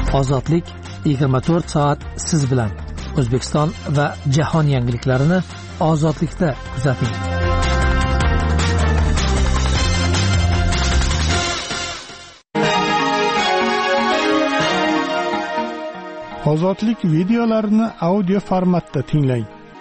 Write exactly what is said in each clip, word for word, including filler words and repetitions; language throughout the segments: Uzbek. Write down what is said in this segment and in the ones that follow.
Ozodlik yigirma to'rt soat siz bilan. O'zbekiston va jahon yangiliklarini Ozodlikda kuzating. Ozodlik videolarini audio formatda tinglang.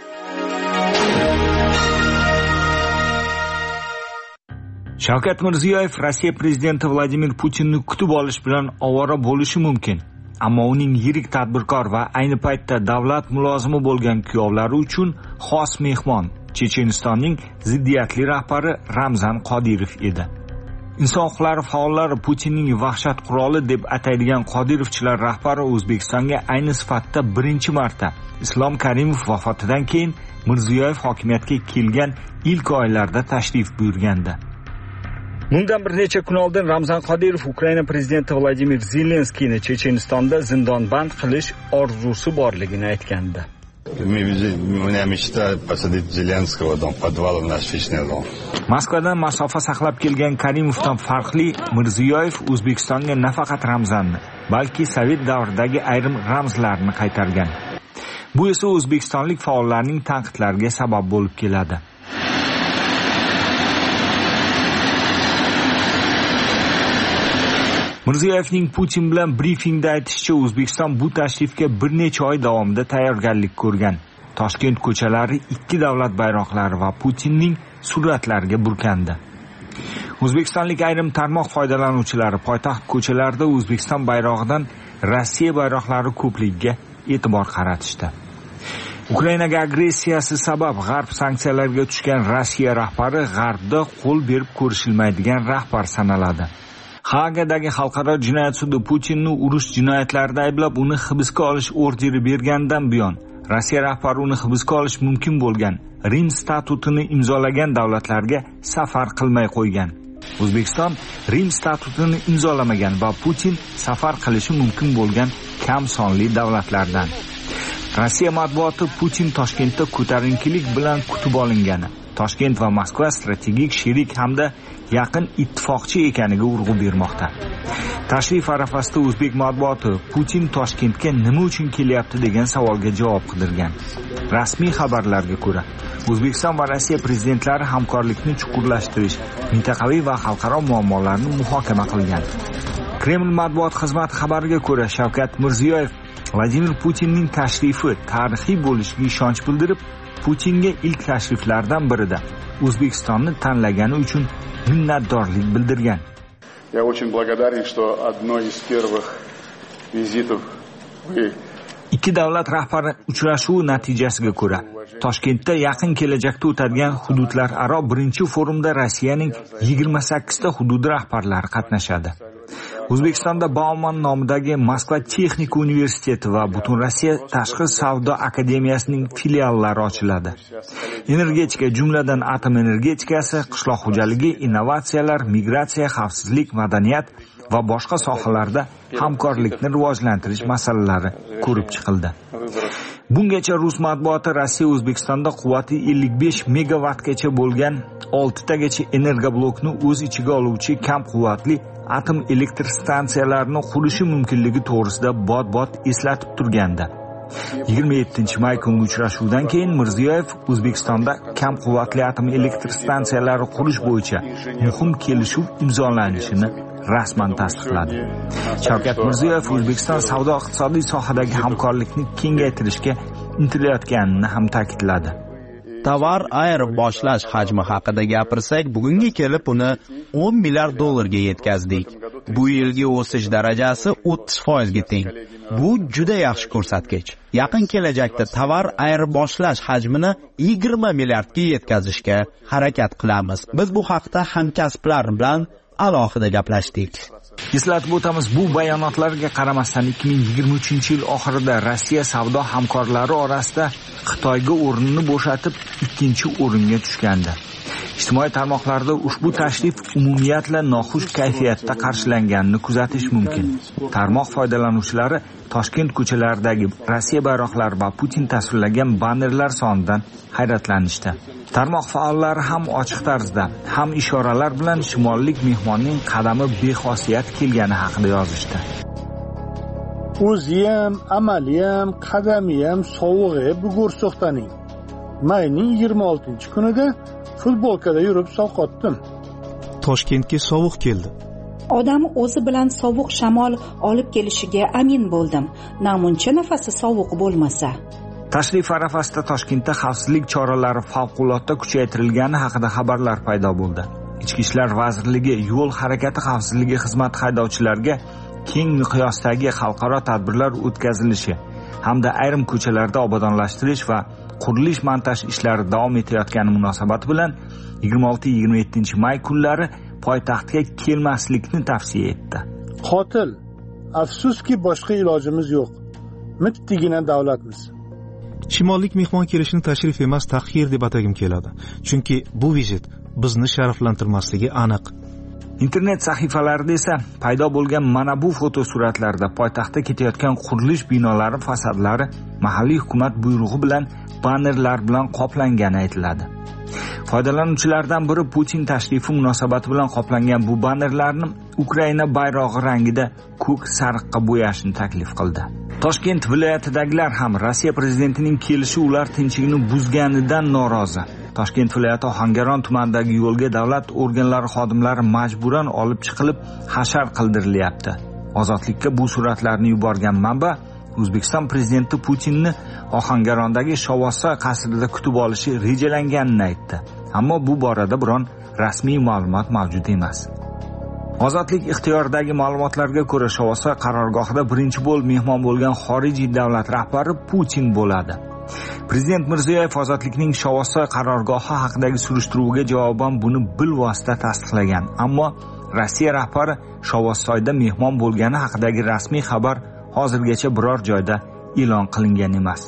Shavkat Mirziyoyev Rossiya prezidenti Vladimir Putinni kutib olish bilan ovora bo'lishi mumkin. Ammo uning yirik tadbirkor va ayni paytda davlat mulozimi bo'lgan kuyovlari uchun xos mehmon Chechenistonning ziddiyatli rahbari Ramzan Qodirov edi. Inson huquqlari faollari Putinning vahshat quroli deb ataydigan Qodirovchilar rahbari O'zbekistonga ayni sifatda birinchi marta Islom Karimov vafotidan keyin Mirziyoyev hokimiyatga kelgan ilk oylarda tashrif buyurgandi. Bundan bir necha kun oldin Ramzan Qodirov Ukraina prezidenti Vladimir Zelenskiyni Chechenistonda zindonband qilish orzusi borligini aytgandi. Moskvadan masofa saqlab kelgan Karimovdan farqli Mirziyoyev O'zbekistonga nafaqat Ramzanni, balki Sovet davridagi ayrim ramzlarni qaytargan. Bu esa o'zbekistonlik faollarning tanqidlariga sabab bo'lib keladi. Mirziyoyevning Putin bilan brifingda aytishicha, O'zbekiston bu tashrifga bir necha oy davomida tayyorgarlik ko'rgan. Toshkent ko'chalari ikki davlat bayroqlari va Putinning suratlariga burkandi. O'zbekistonlik ayrim tarmoq foydalanuvchilari poytaxt ko'chalarida O'zbekiston bayrog'idan Rossiya bayroqlari ko'pligiga e'tibor qaratishdi. Ukrainaga agressiyasi sabab G'arb sanksiyalarga tushgan Rossiya rahbari G'arbda qo'l berib ko'rishilmaydigan rahbar sanaladi. Haagadagi xalqaro jinoyat sudi Putinni urush jinoyatlarida ayblab, uni hibsga olish orderi bergandan buyon Rossiya rahbari uni hibsga olish mumkin bo'lgan Rim statutini imzolagan davlatlarga safar qilmay qo'ygan. O'zbekiston Rim statutini imzolamagan va Putin safar qilishi mumkin bo'lgan kam sonli davlatlardan. Rossiya matbuoti Putin Toshkentda ko'tarinkilik bilan kutib olingani, Toshkent va Moskva strategik sherik hamda yaqin ittifoqchi ekaniga urg'u bermoqda. Tashrif arafasida o'zbek matbuoti Putin Toshkentga nima uchun kelyapti degan savolga javob qidirgan. Rasmiy xabarlarga ko'ra, O'zbekiston va Rossiya prezidentlari hamkorlikni chuqurlashtirish, mintaqaviy va xalqaro muammolarni muhokama qilgan. Kreml matbuot xizmati xabariga ko'ra, Shavkat Mirziyoyev Vladimir Putinning tashrifi tarixiy bo'lishiga ishonch bildirib, Putinga ilk tashriflardan birida O'zbekistonni tanlagani uchun minnatdorlik bildirgan. Я очень благодарен, что одно из первых визитов вы Ikki davlat rahbari uchrashuvi natijasiga ko'ra, Toshkentda yaqin kelajakda o'tadigan hududlararo birinchi forumda Rossiyaning yigirma sakkizta hududi rahbarlari qatnashadi. O'zbekistonda Bauman nomidagi Moskva texnika universiteti va Butun Rossiya tashqi savdo akademiyasining filiallari ochiladi. Energetika, jumladan atom energetikasi, qishloq xo'jaligi, innovatsiyalar, migratsiya, xavfsizlik, madaniyat va boshqa sohalarda hamkorlikni rivojlantirish masalalari ko'rib chiqildi. Bungacha Rus matbuoti Rossiya O'zbekistonda quvvati ellik besh megawattgacha bo'lgan oltitagacha energoblokni o'z ichiga oluvchi kam quvvatli atom elektr stansiyalarini qurishi mumkinligi to'g'risida bot-bot eslatib turgandi. yigirma yettinchi may kungi uchrashuvdan keyin Mirziyoyev O'zbekistonda kam quvvatli atom elektr stansiyalari qurish bo'yicha muhim kelishuv imzolanishini rasman tasdiqladi. Shavkat Mirziyoyev O'zbekiston savdo-iqtisodiy sohadagi hamkorlikni kengaytirishga intilayotganini ham ta'kidladi. Tovar ayirboshlash hajmi haqida gapirsak, bugunga kelib uni o'n milliard dollarga yetkazdik. Bu yilgi o'sish darajasi o'ttiz foizga teng. Bu juda yaxshi ko'rsatkich. Yaqin kelajakda tovar ayirboshlash hajmini yigirma milliardga yetkazishga harakat qilamiz. Biz bu haqda hamkasblar bilan alohida gaplashdik. Eslatib o'tamiz, bu bayonotlarga qaramasdan ikki ming yigirma uchinchi yil oxirida Rossiya savdo hamkorlari orasida Xitoyga o'rnini bo'shatib ikkinchi o'ringa tushgandi. Ijtimoiy tarmoqlarda ushbu tashrif umumiyatla noxush kayfiyatda qarshilanganini kuzatish mumkin. Tarmoq foydalanuvchilari Toshkent ko'chalaridagi Rossiya bayroqlari va Putin tasvirlagan bannerlar sonidan hayratlanishdi. Tarmoq faollari ham ochiq tarzda, ham ishoralar bilan shimollik mehmonning qadami bexosiyat kelgani haqida yozishdi. o'zi ham, amali ham, qadami ham sovug'i bu go'rso'xtaning. Mayning yigirma oltinchi kunida futbolkada yurib sovqotdim. Toshkentga sovuq keldi. Odam o'zi bilan sovuq shamol olib kelishiga amin bo'ldim. Namuncha nafasi sovuq bo'lmasa. Tashrif arafasida Toshkentda xavfsizlik choralari favqulodda kuchaytirilgani haqida xabarlar paydo bo'ldi. Ichki ishlar vazirligi yo'l harakati xavfsizligi xizmati haydovchilariga keng miqyosdagi xalqaro tadbirlar o'tkazilishi hamda ayrim ko'chalarda obodonlashtirish va qurilish montaj ishlari davom etayotgani munosabati bilan yigirma olti yigirma yettinchi may kunlari poytaxtga kelmaslikni tavsiya etdi. Qotil, afsuski boshqa ilojimiz yo'q. Mittigina davlatmiz. Shimollik mehmon kelishini tashrif emas, tahqir deb atagim keladi. Chunki bu vizit bizni sharaflantirmasligi aniq. Internet sahifalarida esa paydo bo'lgan mana bu fotosuratlarda poytaxtda ketayotgan qurilish binolari fasadlari mahalliy hukumat buyrug'i bilan bannerlar bilan qoplangani aytiladi. Foydalanuvchilardan biri Putin tashrifi munosabati bilan qoplangan bu bannerlarni Ukraina bayrog'i rangida ko'k sariqqa bo'yashni taklif qildi. Toshkent viloyatidagilar ham Rossiya prezidentining kelishi ular tinchligini buzganidan norozi. Toshkent viloyati Ohangaron tumanidagi yo'lga davlat organlari xodimlari majburan olib chiqilib hashar qildirilyapti. Ozodlikka bu suratlarni yuborgan manba O'zbekiston prezidenti Putinni Ohangarondagi Shovvosa qasrida kutib olishi rejalanganini aytdi. Ammo bu borada biron rasmiy ma'lumot mavjud emas. Ozodlik ixtiyoridagi ma'lumotlarga ko'ra Shovvosa qarorgohida birinchi bo'lib mehmon bo'lgan xorijiy davlat rahbari Putin bo'ladi. Prezident Mirziyoyev Ozodlikning Shovvosa qarorgohi haqidagi surishtiruvga javoban buni bilvosita tasdiqlagan. Ammo Rossiya rahbari Shovvosoyda mehmon bo'lgani haqidagi rasmiy xabar hozirgacha biror joyda e'lon qilingan emas.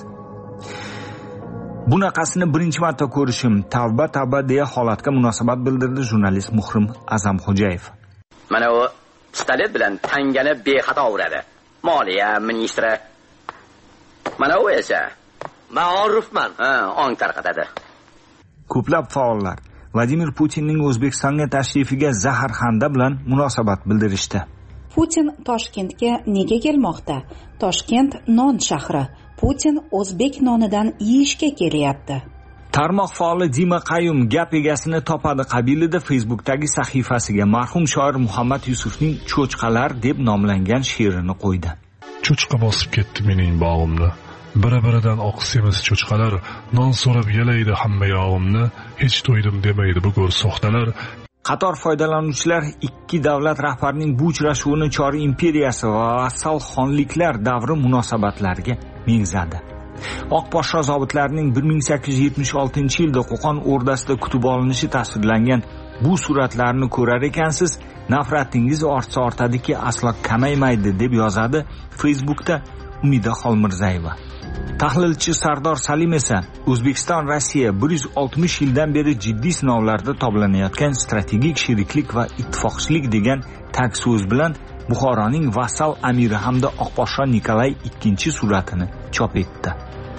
Bunaqasini birinchi marta ko'rishim, tavba tavba deya holatga munosabat bildirdi jurnalist Muhrim Azamxo'jayev. Mana u pistolet bilan tangani bexato uradi. Moliya ministri. Mana u esa ma'rufman, ha, ong tarqatadi. Ko'plab faollar Vladimir Putinning O'zbekistonga tashrifiga zaharxanda bilan munosabat bildirishdi. Putin Toshkentga nega kelmoqda? Toshkent non shahri. Putin o'zbek nonidan yeyishga kelyapti. Tarmoq faoli Dima Qayum gap egasini topadi qabilida Facebookdagi sahifasiga marhum shoir Muhammad Yusufning Cho'chqalar deb nomlangan she'rini qo'ydi. Cho'chqa bosib ketdi mening bog'imni. Biri-biridan oq semiz cho'chqalar non so'rab yelaydi hamma yog'imni. Hech to'ydim demaydi bu go'rso'xtalar. Qator foydalanuvchilar ikki davlat rahbarining bu uchrashuvini Choriy imperiyasi va vassal xonliklar davri munosabatlariga mengzadi. Oq poshsho zobitlarining bir ming sakkiz yuz yetmish oltinchi yilda Qo'qon o'rdasida kutib olinishi tasvirlangan bu suratlarni ko'rar ekansiz, nafratingiz ortsa ortadiki aslo kamaymaydi deb yozadi Facebookda Umida Xolmirzayeva. Tahlilchi Sardor Salim esa O'zbekiston Rossiya bir yuz oltmish yildan beri jiddiy sinovlarda toblanayotgan strategik sheriklik va ittifoqchilik degan tag so'z bilan Buxoroning vassal amiri hamda Oqposhsho Nikolay ikkinchi suratini chop etdi.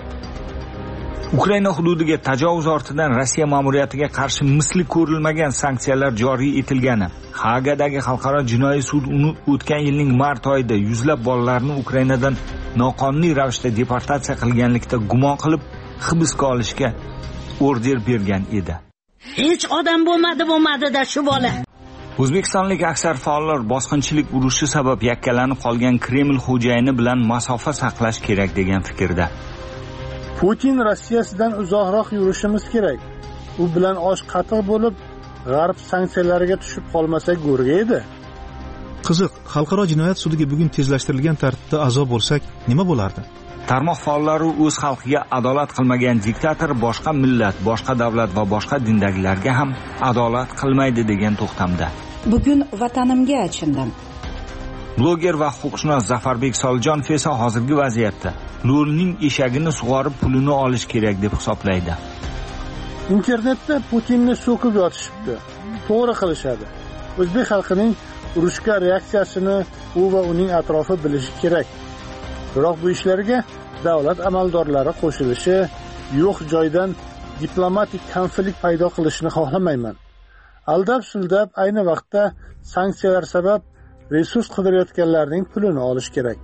Ukraina hududiga tajovuz ortidan Rossiya ma'muriyatiga qarshi misli ko'rilmagan sanksiyalar joriy etilgani, Hagadagi xalqaro jinoiy sud uni o'tgan yilning mart oyida yuzlab bolalarni Ukrainadan noqonuniy ravishda deportatsiya qilganlikda gumon qilib hibsga olishga order bergan edi. Hech odam bo'lmadi bo'lmadi-da shu bola. O'zbekistonlik aksar faollar bosqinchilik urushi sabab yakkalanib qolgan Kreml xo'jayini bilan masofa saqlash kerak degan fikrda. Putin Rossiyasidan uzoqroq yurishimiz kerak. U bilan osh qatiq bo'lib, g'arb sanksiyalariga tushib qolmasak go'rga edi. Qiziq, xalqaro jinoyat sudiga bugun tezlashtirilgan tartibda a'zo bo'lsak, nima bo'lardi? Tarmoq faollari o'z xalqiga adolat qilmagan diktator boshqa millat, boshqa davlat va boshqa dindagilarga ham adolat qilmaydi degan to'xtamda. Bugun vatanimga achindim. Bloger va huquqshunos Zafarbek Solijonov esa hozirgi vaziyatda lo'lning eshagini sug'orib pulini olish kerak deb hisoblaydi. Internetda Putinni so'kib yotishibdi. To'g'ri qilishadi. O'zbek xalqining urushga reaksiyasini u va uning atrofi bilishi kerak. Biroq bu ishlarga davlat amaldorlari qo'shilishi, yo'q joydan diplomatik konflikt paydo qilishni xohlamayman. Aldab-suldab ayni vaqtda sanksiyalar sabab resurs qidirayotganlarning pulini olish kerak.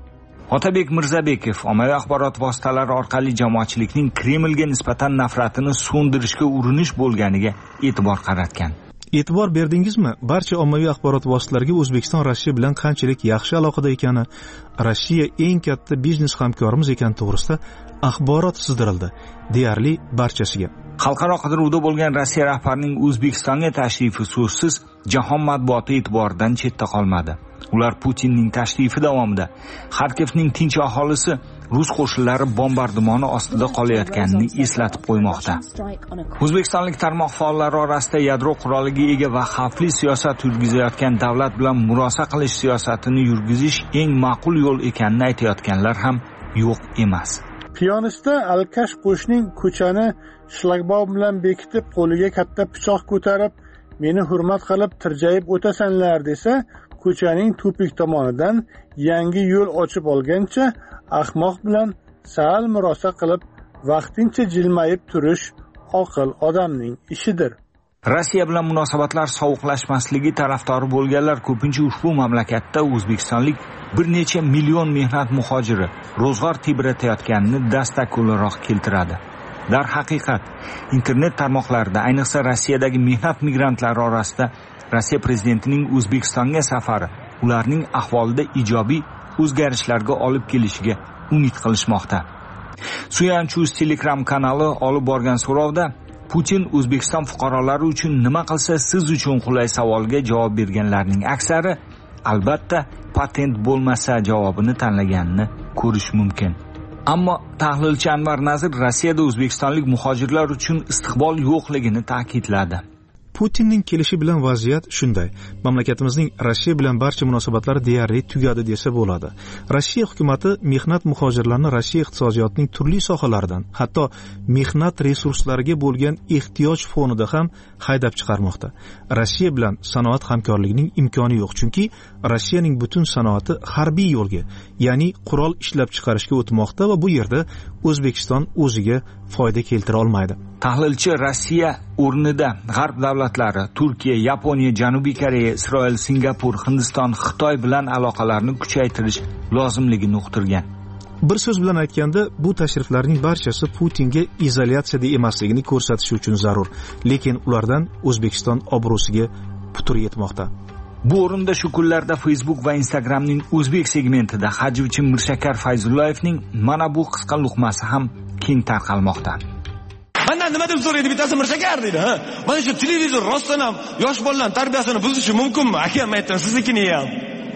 Otabek Mirzabekov ommaviy axborot vositalari orqali jamoatchilikning Kremlga nisbatan nafratini so'ndirishga urinish bo'lganiga e'tibor qaratgan. E'tibor berdingizmi? Barcha ommaviy axborot vositalariga O'zbekiston Rossiya bilan qanchalik yaxshi aloqada ekani, Rossiya eng katta biznes hamkorimiz ekani to'g'risida axborot sizdirildi, deyarli barchasiga. Xalqaro qidiruvda bo'lgan Rossiya rahbarining O'zbekistonga tashrifi so'zsiz jahon matbuoti e'tiboridan chetda qolmadi. Ular Putinning tashrifi davomida Xarkovning tinch aholisi rus qo'shinlari bombardimoni ostida qolayotganini eslatib qo'ymoqda. O'zbekistonlik tarmoq faollari orasida yadro quroliga ega va xavfli siyosat yurgizayotgan davlat bilan murosa qilish siyosatini yurgizish eng ma'qul yo'l ekanini aytayotganlar ham yo'q emas. Piyonista Alkash qo'shning ko'chani shlagbaum bilan bekitib, qo'liga katta pichoq ko'tarib, meni hurmat qilib tirjayib o'tasanlar desa, ko'chaning tupik tomonidan yangi yo'l ochib olgancha ahmoq bilan sal murosa qilib vaqtincha jilmayib turish oqil odamning ishidir. Rossiya bilan munosabatlar sovuqlashmasligi tarafdori bo'lganlar ko'pincha ushbu mamlakatda o'zbekistonlik bir necha million mehnat muhojiri ro'zg'or tebratayotganini dastak o'laroq keltiradi. Dar haqiqat, internet tarmoqlarida, ayniqsa Rossiyadagi mehnat migrantlari orasida Rossiya prezidentining O'zbekistonga safari ularning ahvolida ijobiy o'zgarishlarga olib kelishiga umid qilishmoqda. Suyanchuz Telegram kanali olib borgan so'rovda Putin O'zbekiston fuqarolari uchun nima qilsa siz uchun qulay savoliga javob berganlarning aksari albatta patent bo'lmasa javobini tanlaganini ko'rish mumkin. Ammo tahlilchi Anvar Nazir Rossiyada o'zbekistonlik muhojirlar uchun istiqbol yo'qligini ta'kidladi. Putinning kelishi bilan vaziyat shunday. Mamlakatimizning Rossiya bilan barcha munosabatlari deyarli tugadi desa bo'ladi. Rossiya hukumatı mehnat muhojirlarini Rossiya iqtisodiyotining turli sohalaridan, hatto mehnat resurslariga bo'lgan ehtiyoj fonida ham haydab chiqarmoqda. Rossiya bilan sanoat hamkorligining imkoni yo'q, chunki Rossiyaning butun sanoati harbiy yo'lga, ya'ni qurol ishlab chiqarishga o'tmoqda va bu yerda O'zbekiston o'ziga foyda keltira olmaydi. Tahlilchi Rossiya o'rnida G'arb davlatlari Turkiya, Yaponiya, Janubiy Koreya, Isroil, Singapur, Hindiston, Xitoy bilan aloqalarni kuchaytirish lozimligini uqtirgan. Bir so'z bilan aytganda, bu tashriflarning barchasi Putinga izolyatsiyada emasligini ko'rsatish uchun zarur, lekin ulardan O'zbekiston obro'siga putur yetmoqda. Bu o'rinda shu kunlarda Facebook va Instagramning o'zbek segmentida hajvchi Mirshakar Fayzullayevning mana bu qisqa luqmasi ham keng tarqalmoqda. Mendan nima deb so'raydi bittasi Mirshakar deydi, ha? Mana shu televizor rostdan ham yosh bolalar tarbiyasini buzishi mumkinmi? Akam aytdim, siznikini ham.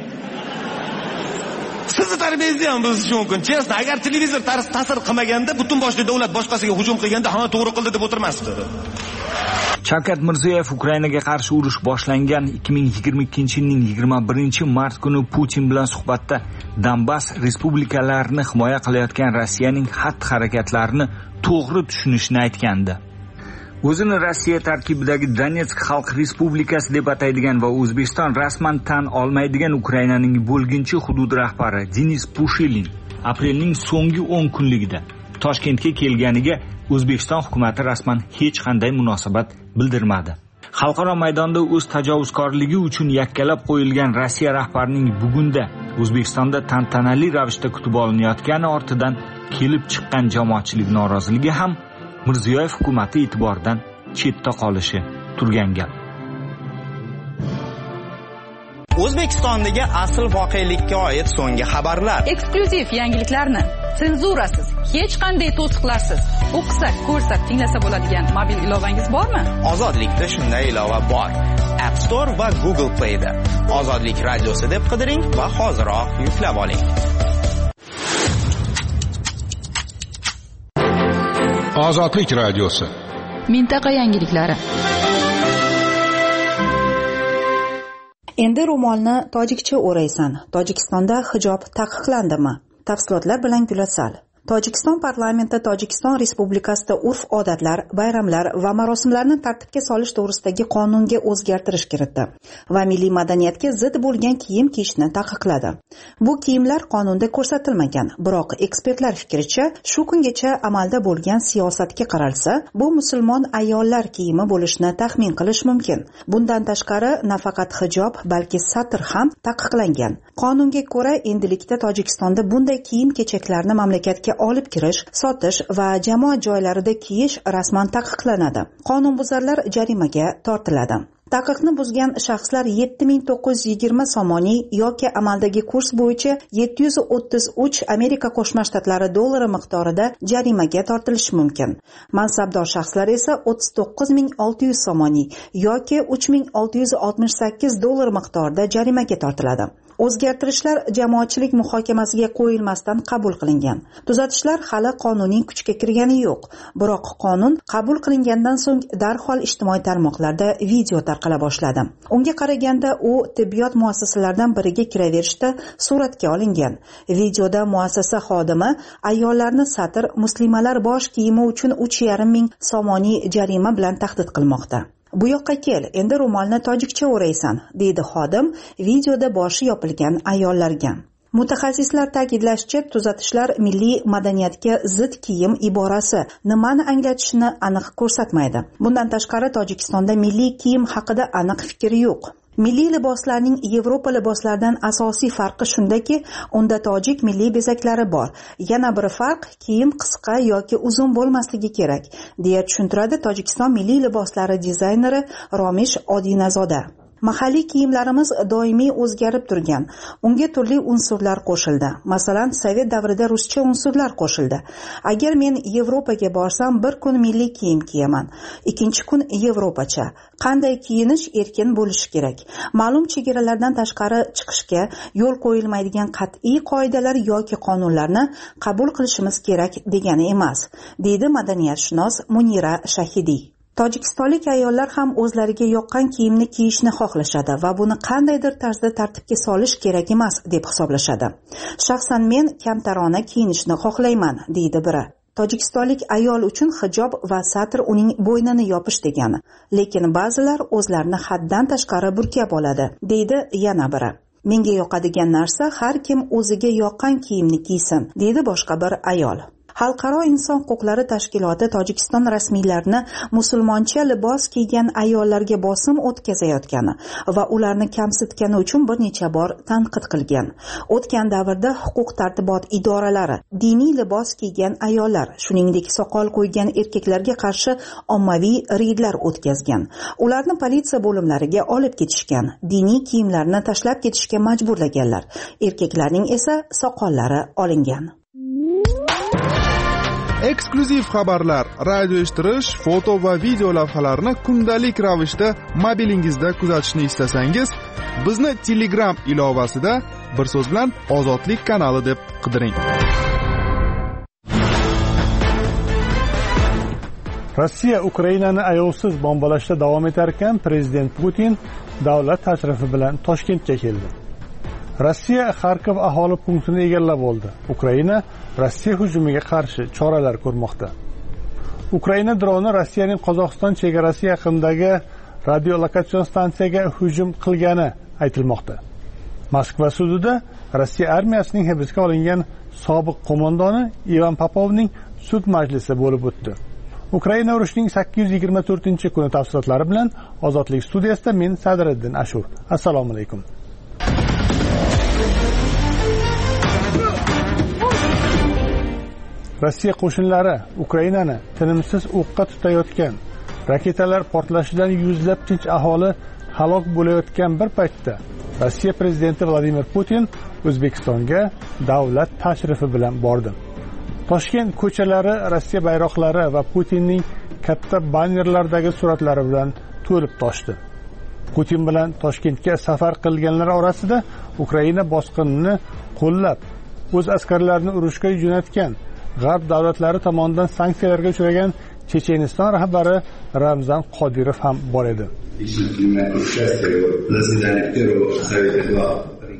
Sizni tarbiyangizni ham buzishi mumkin. Chesna, agar televizor ta'sir qilmaganda, butun boshli davlat boshqasiga hujum qilganda, hamma to'g'ri qildi deb o'tirmasdi. Shavkat Mirziyoyev Ukrainaga qarshi urush boshlangan ikki ming yigirma ikkinchi yilning yigirma birinchi mart kuni Putin bilan suhbatda Donbass respublikalarini himoya qilayotgan Rossiyaning xatti-harakatlarini to'g'ri tushunishni aytgandi. O'zini Rossiya tarkibidagi Donetsk xalq respublikasi deb ataydigan va O'zbekiston rasman tan olmaydigan Ukrainaning bo'lginchi hudud rahbari Denis Pushilin aprelning so'nggi o'n kunligida Toshkentga kelganiga O'zbekiston hukumatı rasman hech qanday munosabat bildirmadi. Xalqaro maydonda o'z tajovuzkorligi uchun yakkalab qo'yilgan Rossiya rahbarining bugunda O'zbekistonda tantanali ravishda kutib olinayotgani ortidan kelib chiqqan jamoatchilik noroziligi ham Mirziyoyev hukumatı e'tiboridan chetda qolishi turgan gap. O'zbekistondagi asl voqelikka oid so'nggi xabarlar. Eksklyuziv yangiliklarni senzurasiz, hech qanday to'siqlarsiz o'qisak, ko'rsak, tinglasa bo'ladigan mobil ilovangiz bormi? Ozodlikda shunday ilova bor. App Store va Google Play da. Ozodlik radiosi deb qidiring va hoziroq yuklab oling. Ozodlik radiosi. Mintaqa yangiliklari. Endi ro'molni tojikcha o'raysan. Tojikistonda hijob taqiqlandimi? Tafsilotlar bilan Gulasal. Tojikiston parlamenti Tojikiston Respublikasida urf-odatlar, bayramlar va marosimlarni tartibga solish to'g'risidagi qonunga o'zgartirish kiritdi va milliy madaniyatga zid bo'lgan kiyim kiyishni taqiqladi. Bu kiyimlar qonunda ko'rsatilmagan, biroq ekspertlar fikricha, shu kungacha amalda bo'lgan siyosatga qaralsa, bu musulmon ayollar kiyimi bo'lishini taxmin qilish mumkin. Bundan tashqari, nafaqat hijob, balki satr ham taqiqlangan. Qonunga ko'ra, endilikda Tojikistonda bunday kiyim-kechaklarni mamlakatga olib kirish, sotish va jamoat joylarida kiyish rasman taqiqlanadi. Qonunbuzarlar jarimaga tortiladi. Taqiqni buzgan shaxslar yetti ming to'qqiz yuz yigirma somoniy yoki amaldagi kurs bo'yicha yetti yuz o'ttiz uch Amerika Qo'shma Shtatlari dollari miqdorida jarimaga tortilishi mumkin. Mansabdor shaxslar esa o'ttiz to'qqiz ming olti yuz somoniy yoki uch ming olti yuz oltmish sakkiz dollar miqdorida jarimaga tortiladi. O'zgartirishlar jamoatchilik muhokamasiga qo'yilmasdan qabul qilingan. Tuzatishlar hali qonunning kuchga kirgani yo'q, biroq qonun qabul qilingandan so'ng darhol ijtimoiy tarmoqlarda video tarqala boshladi. Unga qaraganda u tibbiyot muassasalaridan biriga kiraverishda suratga olingan. Videoda muassasa xodimi ayollarni satr muslimalar bosh kiyimi uchun uch yarim ming somoniy jarima bilan tahdid qilmoqda. Bu yoqqa kel, endi ro'molni tojikcha o'raysan, deydi xodim videoda boshi yopilgan ayollarga. Mutaxassislar ta'kidlashicha, tuzatishlar milliy madaniyatga zid kiyim iborasi nimani anglatishini aniq ko'rsatmaydi. Bundan tashqari, Tojikistonda milliy kiyim haqida aniq fikr yo'q. Milliy liboslarning Yevropa liboslaridan asosiy farqi shundaki, unda tojik milliy bezaklari bor. Yana bir farq, kiyim qisqa yoki uzun bo'lmasligi kerak, deya tushuntiradi Tojikiston milliy liboslari dizayneri Romish Odinazoda. Mahalliy kiyimlarimiz doimiy o'zgarib turgan. Unga turli unsurlar qo'shildi. Masalan, Sovet davrida ruscha unsurlar qo'shildi. Agar men Yevropaga borsam, bir kun milliy kiyim kiyaman, ikkinchi kun Yevropacha. Qanday kiyinish erkin bo'lishi kerak. Ma'lum chegaralardan tashqari chiqishga yo'l qo'yilmaydigan qat'iy qoidalar yoki qonunlarni qabul qilishimiz kerak degani emas, deydi madaniyatshunos Munira Shahidiy. Tojikistonlik ayollar ham o'zlariga yoqqan kiyimni kiyishni xohlashadi va buni qandaydir tarzda tartibga solish kerak emas deb hisoblashadi. Shaxsan men kamtarona kiyinishni xohlayman, deydi biri. Tojikistonlik ayol uchun hijob va satr uning bo'ynini yopish degani. Lekin ba'zilar o'zlarini haddan tashqari burkab oladi, deydi yana biri. Menga yoqadigan narsa har kim o'ziga yoqqan kiyimni kiysin, deydi boshqa bir ayol. Xalqaro inson huquqlari tashkiloti Tojikiston rasmiylarini musulmoncha libos kiygan ayollarga bosim o'tkazayotgani va ularni kamsitgani uchun bir necha bor tanqid qilgan. O'tgan davrda huquq tartibot idoralari diniy libos kiygan ayollar, shuningdek soqol qo'ygan erkaklarga qarshi ommaviy reydlar o'tkazgan. Ularni politsiya bo'limlariga olib ketishgan, diniy kiyimlarni tashlab ketishga majburlaganlar. Erkaklarning esa soqollari olingan. Eksklyuziv xabarlar, radio eshittirish, foto va video lavhalarni kundalik ravishda mobilingizda kuzatishni istasangiz, bizni Telegram ilovasida bir so'z bilan Ozodlik kanali deb qidiring. Rossiya Ukrainani ayovsiz bombalashda davom etar ekan, prezident Putin davlat tashrifi bilan Toshkentga keldi. Rossiya Xarkov aholi punktini egallab oldi. Ukraina Rossiya hujumiga qarshi choralar ko'rmoqda. Ukraina droni Rossiyaning Qozog'iston chegarasi yaqinidagi radiolokatsion stansiyaga hujum qilgani aytilmoqda. Moskva sudida Rossiya armiyasining hibsga olingan sobiq qo'mondoni Ivan Popovning sud majlisi bo'lib o'tdi. Ukraina urushining sakkiz yuz yigirma to'rtinchi kuni tafsilotlari bilan Ozodlik studiyasida men Sadriddin Ashur. Assalomu alaykum. Rossiya qo'shinlari Ukrainani tinimsiz o'qqa tutayotgan, raketalar portlashidan yuzlab tinch aholi halok bo'layotgan bir paytda Rossiya prezidenti Vladimir Putin O'zbekistonga davlat tashrifi bilan bordi. Toshkent ko'chalari Rossiya bayroqlari va Putinning katta bannerlardagi suratlari bilan to'lib toshdi. Putin bilan Toshkentga safar qilganlar orasida Ukraina bosqinini qo'llab, o'z askarlarini urushga jo'natgan G'arb davlatlari tomonidan sanksiyalarga uchragan Checheniston rahbari Ramzan Qodirov ham bor edi.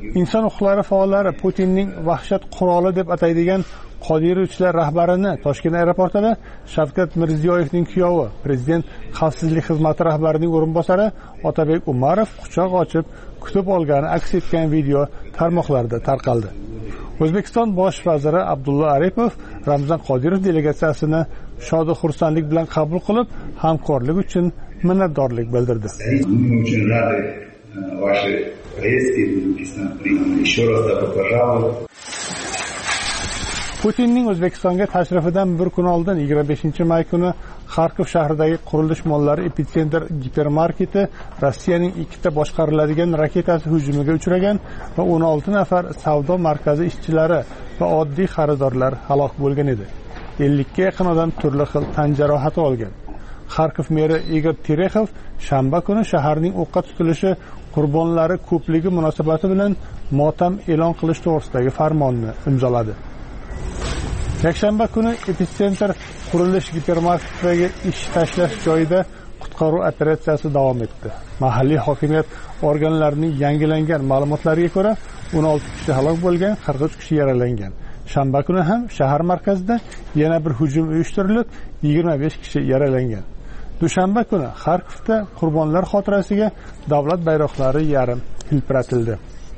inson huquqlari faollari Putinning vahshat quroli deb ataydigan Qodirovchilar rahbarini Toshkent aeroportida Shavkat Mirziyoyevning kuyovi, prezident xavfsizlik xizmati rahbarining o'rinbosari Otabek Umarov quchoq ochib kutib olgani aks etgan video tarmoqlarda tarqaldi. O'zbekiston bosh vaziri Abdulla Aripov Ramzan Qodirov delegatsiyasini shod-u xursandlik bilan qabul qilib, hamkorlik uchun minnatdorlik bildirdi. Мы очень рады вашей поездке в Узбекистан. Еще раз добро пожаловать. Putinning O'zbekistonga tashrifidan bir kun oldin yigirma beshinchi may kuni Xarkov shahridagi qurilish mollari epitsentr gipermarketi Rossiyaning ikkita boshqariladigan raketasi hujumiga uchragan va o'n olti nafar savdo markazi ishchilari va oddiy xaridorlar halok bo'lgan edi. ellikka yaqin odam turli xil tan jarohati olgan. Xarkov meri Igor Terexov shanba kuni shaharning o'qqa tutilishi qurbonlari ko'pligi munosabati bilan motam e'lon qilish to'g'risidagi farmonni imzoladi. Yakshanba kuni epitsentr qurilish gipermarketidagi ish tashlash joyida qutqaruv operatsiyasi davom etdi. Mahalliy hokimiyat organlarining yangilangan ma'lumotlariga ko'ra o'n olti kishi halok bo'lgan, qirq uch kishi yaralangan. Shanba kuni ham shahar markazida yana bir hujum uyushtirilib, yigirma besh kishi yaralangan. Dushanba kuni Xarkovda qurbonlar xotirasiga davlat bayroqlari yarim hilpiratildi.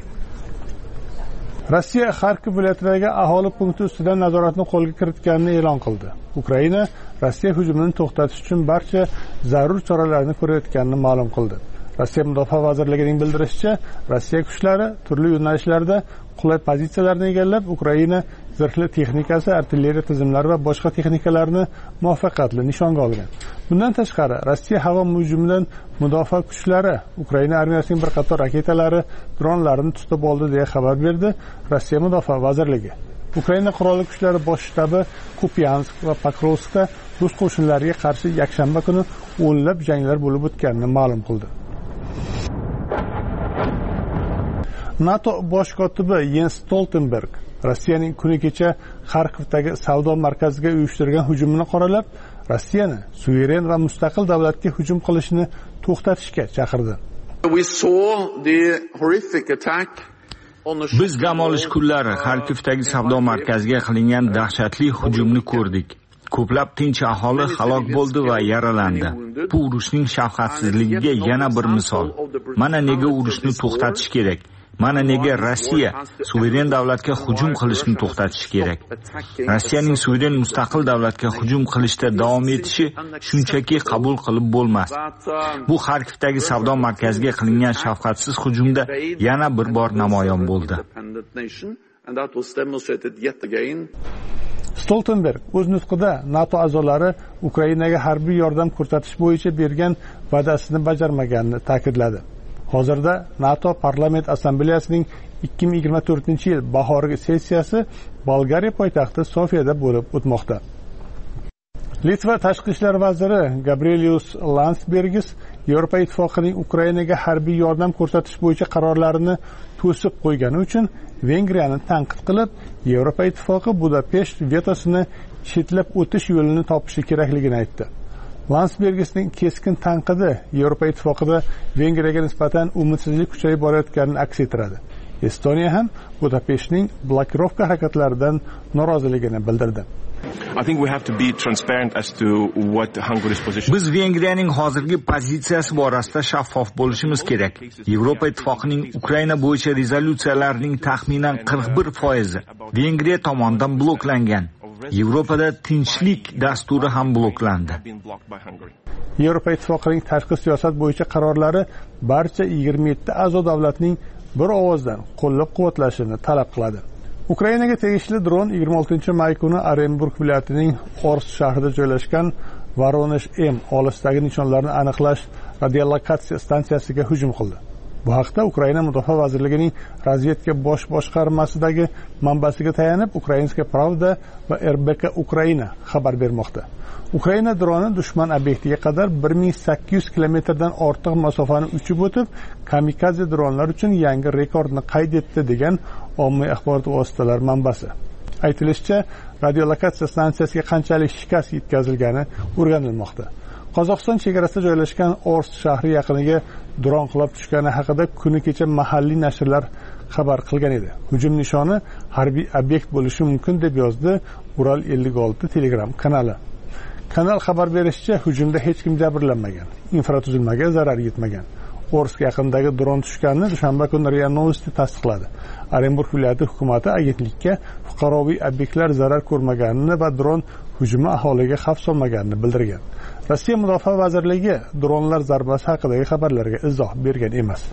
Rossiya Xarkov viloyatidagi aholi punkti ustidan nazoratni qo'lga kiritganini e'lon qildi. Ukraina Rossiya hujumini to'xtatish uchun barcha zarur choralarni ko'rayotganini ma'lum qildi. Rossiya Mudofaa vazirligining bildirishicha, Rossiya kuchlari turli yo'nalishlarda qulay pozitsiyalarni egallab, Ukraina zirhli texnikasi, artilleriya tizimlari va boshqa texnikalarni muvaffaqiyatli nishonga olgan. Bundan tashqari, Rossiya havo hujumidan mudofaa kuchlari Ukraina armiyasining bir qator raketalari, dronlarini tutib oldi deya xabar berdi Rossiya Mudofaa vazirligi. Ukraina qurolli kuchlari bosh shtabi Kupiansk va Pokrovskda rus qo'shinlariga qarshi yakshanba kuni o'nlab janglar bo'lib o'tganini ma'lum qildi. NATO bosh kotibi Jens Stoltenberg Rossiyaning kuni kecha Xarkovdagi savdo markaziga uyushtirgan hujumini qoralab, Rossiyani suveren va mustaqil davlatga hujum qilishni to'xtatishga chaqirdi. Biz dam olish kunlari Xarkovdagi savdo markaziga qilingan dahshatli hujumni ko'rdik. Ko'plab tinch aholi halok bo'ldi va yaralandi. Bu urushning shafqatsizligiga yana bir misol. Mana nega urushni to'xtatish kerak. Mana nega Rossiya suveren davlatga hujum qilishni to'xtatish kerak. Rossiyaning suveren mustaqil davlatga hujum qilishda davom etishi shunchaki qabul qilib bo'lmas. Bu Xarkovdagi savdo markaziga qilingan shafqatsiz hujumda yana bir bor namoyon bo'ldi. Stoltenberg o'z nutqida NATO a'zolari Ukrainaga harbiy yordam ko'rsatish bo'yicha bergan va'dasini bajarmaganini ta'kidladi. Hozirda NATO parlament assambleyasining ikki ming yigirma to'rtinchi yil bahorgi sessiyasi Bolgariya poytaxti Sofiyada bo'lib o'tmoqda. Litva tashqi ishlar vaziri Gabrielius Landsbergis Yevropa ittifoqining Ukrainaga harbiy yordam ko'rsatish bo'yicha qarorlarini to'sib qo'ygani uchun Vengriyani tanqid qilib, Yevropa ittifoqi Budapesht vetosini chetlab o'tish yo'lini topishi kerakligini aytdi. Landsbergisning keskin tanqidi Yevropa ittifoqida Vengriyaga nisbatan umidsizlik kuchayib borayotganini aks ettiradi. Estoniya ham Budapeshtning blokirovka harakatlaridan noroziligini bildirdi. Biz Vengriyaning hozirgi pozitsiyasi borasida shaffof bo'lishimiz kerak. Yevropa ittifoqining Ukraina bo'yicha rezolyutsiyalarining taxminan qirq bir foizi Vengriya tomonidan bloklangan. Yevropada tinchlik dasturi ham bloklandi. Yevropa ittifoqining tashqi siyosat bo'yicha qarorlari barcha yigirma yetti a'zo davlatning bir ovozdan qo'llab-quvvatlashini talab qiladi. Ukrainaga tegishli dron yigirma oltinchi may kuni Orenburg viloyatining Orsk shahrida joylashgan Voronezh M olisdagi nishonlarni aniqlash radiolokatsiya stansiyasiga hujum qildi. Bu haqda Ukraina Mudofaa vazirligining razvedka bosh boshqarmasidagi manbasiga tayanib Ukrainska Pravda va R B K Ukraina xabar bermoqda. Ukraina droni dushman obyektiga qadar bir ming sakkiz yuz kilometrdan ortiq masofani uchib o'tib, kamikaze dronlar uchun yangi rekordni qayd etdi degan ommaviy axborot vositalari manbasi. Aytilishicha, radiolokatsiya stansiyasiga qanchalik shikast yetkazilgani o'rganilmoqda. Qozog'iston chegarasida joylashgan Orsk shahri yaqiniga dron qulab tushgani haqida kuni kecha mahalliy nashrlar xabar qilgan edi. Hujum nishoni harbiy obyekt bo'lishi mumkin deb yozdi Ural ellik olti Telegram kanali. Kanal xabar berishicha, hujumda hech kim jabrlanmagan, infratuzilmaga zarar yetmagan. Orsk yaqinidagi dron tushganini dushanba kuni RIA Novosti tasdiqladi. Orenburg viloyati hukumati agentlikka fuqaroviy obyektlar zarar ko'rmaganini va dron hujumi aholiga xavf solmaganini bildirgan. Rossiya Mudofaa vazirligi dronlar zarbasi haqidagi xabarlarga izoh bergan emas.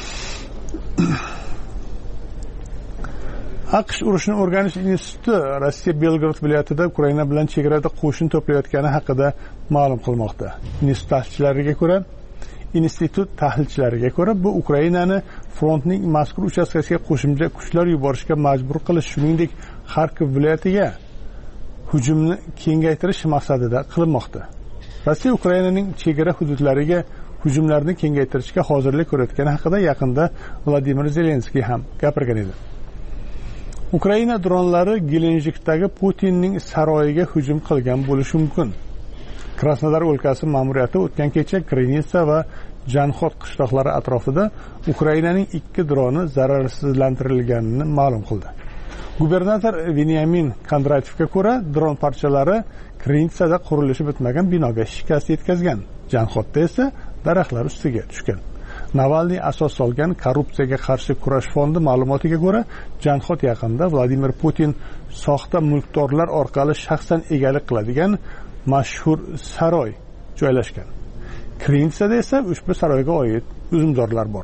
AQSh urushni o'rganish instituti Rossiya Belgorod viloyatida Ukraina bilan chegarada qo'shin to'playotgani haqida ma'lum qilmoqda. Institut tashkilotchilariga ko'ra, institut tahlilchilariga ko'ra, bu Ukrainani frontning mazkur uchastkasiga qo'shimcha kuchlar yuborishga majbur qilish, shuningdek, Xarkov viloyatiga hujumni kengaytirish maqsadida qilinmoqda. Rossiya Ukrainaning chegara hududlariga hujumlarni kengaytirishga hozirlik ko'rayotgani haqida yaqinda Vladimir Zelenskiy ham gapirgan edi. Ukraina dronlari Gelenjikdagi Putinning saroyiga hujum qilgan bo'lishi mumkin. Krasnodar o'lkasi ma'muriyati o'tgan kecha Krenitsa va Janxot qishloqlari atrofida Ukrainaning ikki droni zararsizlantirilganini ma'lum qildi. Gubernator Venyamin Kondratyevga ko'ra, dron parchalari Krenitsada qurilishi bitmagan binoga shikast yetkazgan. Janxotda esa daraxtlar ustiga tushgan. Navalniy asos solgan korrupsiyaga qarshi kurash fondi ma'lumotiga ko'ra, Janxot yaqinida Vladimir Putin soxta mulkdorlar orqali shaxsan egalik qiladigan mashhur saroy joylashgan. Krenitsada esa ushbu saroyga oid uzumzorlar bor.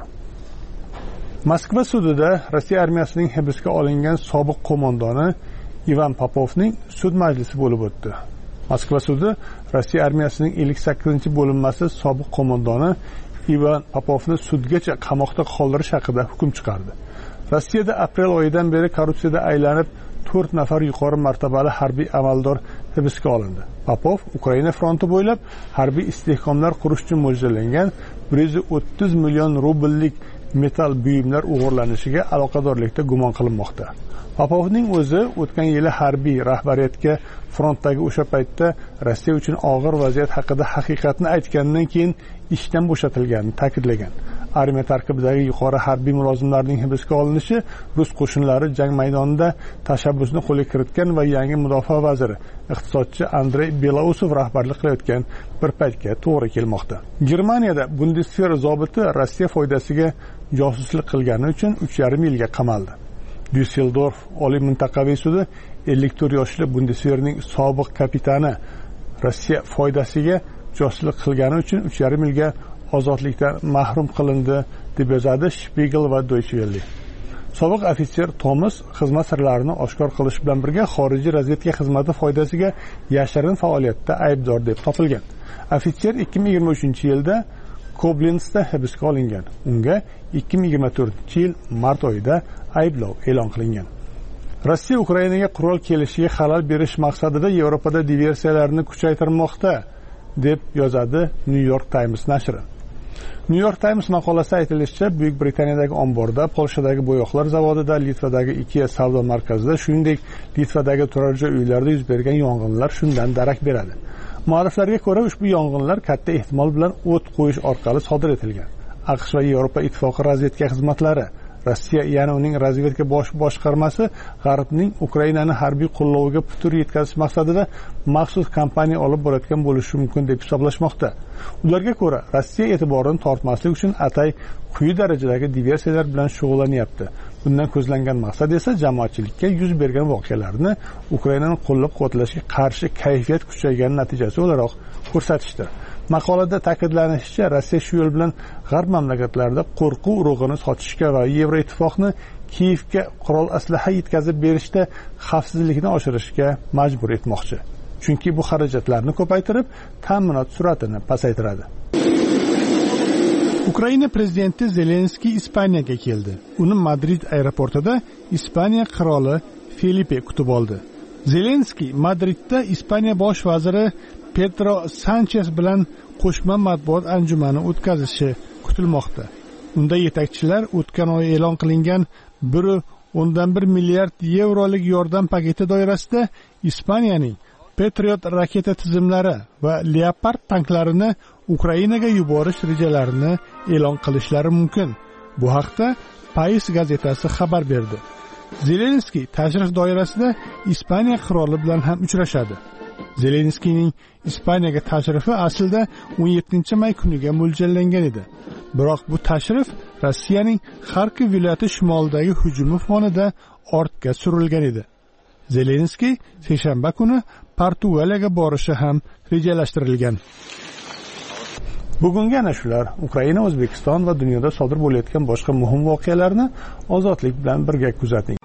Moskva sudida Rossiya armiyasining hibsga olingan sobiq qo'mondoni Ivan Popovning sud majlisi bo'lib o'tdi. Moskva sudi Rossiya armiyasining ellik sakkizinchi bo'linmasi sobiq qo'mondoni Ivan Popovni sudgacha qamoqda qoldirish haqida hukm chiqardi. Rossiyada aprel oyidan beri korrupsiyada aylanib to'rt nafar yuqori martabali harbiy amaldor hibsga olindi. Popov Ukraina fronti bo'ylab harbiy istehkomlar qurish uchun mo'ljallangan bir yuz o'ttiz million rubllik metal buyumlar o'g'irlanishiga aloqadorlikda gumon qilinmoqda. Popovning o'zi o'tgan yili harbiy rahbariyatga frontdagi o'sha paytda Rossiya uchun og'ir vaziyat haqida haqiqatni aytgandan keyin ishdan bo'shatilganini ta'kidlagan. Armiya tarkibidagi yuqori harbiy mulozimlarning hibsga olinishi rus qo'shinlari jang maydonida tashabbusni qo'lga kiritgan va yangi mudofaa vaziri, iqtisodchi Andrey Belausov rahbarlik qilayotgan bir paytga to'g'ri kelmoqda. Germaniyada Bundeswehr zobiti Rossiya foydasiga josuslik qilgani uchun uch yarim yilga qamaldi. Düsseldorf oliy mintaqaviy sudi ellik to'rt yoshli Bundeswehrning sobiq kapitani Rossiya foydasiga josuslik qilgani uchun uch yarim yilga ozodlikdan mahrum qilindi deb yozadi Spiegel va Deutsche Welle. Sobiq ofitser Thomas xizmat sirlarini oshkor qilish bilan birga xorijiy razvedka xizmati foydasiga yashirin faoliyatda aybdor deb topilgan. Ofitser ikki ming yigirma uchinchi yilda Koblensda hibsga olingan. Unga ikki ming yigirma to'rtinchi yil mart oyida ayblov e'lon qilingan. Rossiya Ukrainaga qurol kelishiga xalal berish maqsadida Yevropada diversiyalarni kuchaytirmoqda deb yozadi New York Times nashri. New York Times maqolasida aytilishicha, Buyuk Britaniyadagi omborda, Polshadagi bo'yoqlar zavodida, Litvadagi IKEA savdo markazida, shuningdek Litvadagi turar joy uylarida yuz bergan yong'inlar shundan darak beradi. Mualliflarga ko'ra, ushbu yong'inlar katta ehtimol bilan o't qo'yish orqali sodir etilgan. AQSh va Yevropa ittifoqi razvedka xizmatlari, Rossiya, ya'ni uning razvedka bosh boshqarmasi G'arbning Ukrainani harbiy qo'lloviga putur yetkazish maqsadida maxsus kampaniya olib borayotgan bo'lishi mumkin deb hisoblashmoqda. Ularga ko'ra, Rossiya e'tiborini tortmaslik uchun atay quyi darajadagi diversiyalar bilan shug'ullanyapti. Bundan ko'zlangan maqsad esa jamoatchilikka yuz bergan voqealarni Ukrainani qo'llab-quvvatlashga qarshi kayfiyat kuchaygani natijasi o'laroq ko'rsatishdir. Maqolada ta'kidlanishicha, Rossiya shu yo'l bilan g'arb mamlakatlarida qo'rquv urug'ini sotishga va Yevroittifoqni Kiyevga qurol aslaha yetkazib berishda xavfsizlikni oshirishga majbur etmoqchi. Chunki bu xarajatlarni ko'paytirib, ta'minot suratini pasaytiradi. Ukraina prezidenti Zelenskiy Ispaniyaga keldi. Uni Madrid aeroportida Ispaniya qiroli Felipe kutib oldi. Zelenskiy Madridda Ispaniya bosh vaziri Pedro Sanchez bilan qo'shma matbuot anjumani o'tkazishi kutilmoqda. Unda yetakchilar o'tgan oy e'lon qilingan bir o'ndan bir milliard yevrolik yordam paketi doirasida Ispaniyaning Patriot raketa tizimlari va Leopard tanklarini Ukrainaga yuborish rejalarini e'lon qilishlari mumkin. Bu haqda Pais gazetasi xabar berdi. Zelenskiy tashrif doirasida Ispaniya qiroli bilan ham uchrashadi. Zelenskiyning Ispaniyaga tashrifi aslida o'n yettinchi may kuniga mo'ljallangan edi. Biroq bu tashrif Rossiyaning Xarkov viloyati shimolidagi hujumi fonida ortga surilgan edi. Zelenskiy seshanba kuni Portugaliyaga borishi ham rejalashtirilgan. Bugungi ana shular. Ukraina, O'zbekiston va dunyoda sodir bo'layotgan boshqa muhim voqealarni ozodlik bilan birga kuzating.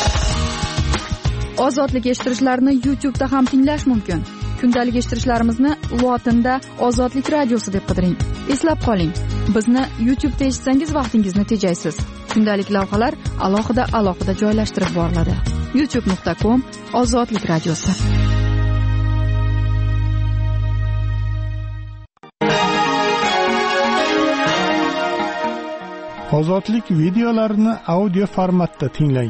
Ozodlik eshittirishlarni YouTube'da ham tinglash mumkin. Kundalik eshittirishlarimizni lotinda Ozodlik radiosi deb qidiring. Eslab qoling, bizni YouTube'da eshitsangiz vaqtingizni tejaysiz. Kundalik lavhalar alohida alohida joylashtirib boriladi. youtube nuqta com Ozodlik radiosi. Ozodlik videolarini audio formatda tinglang.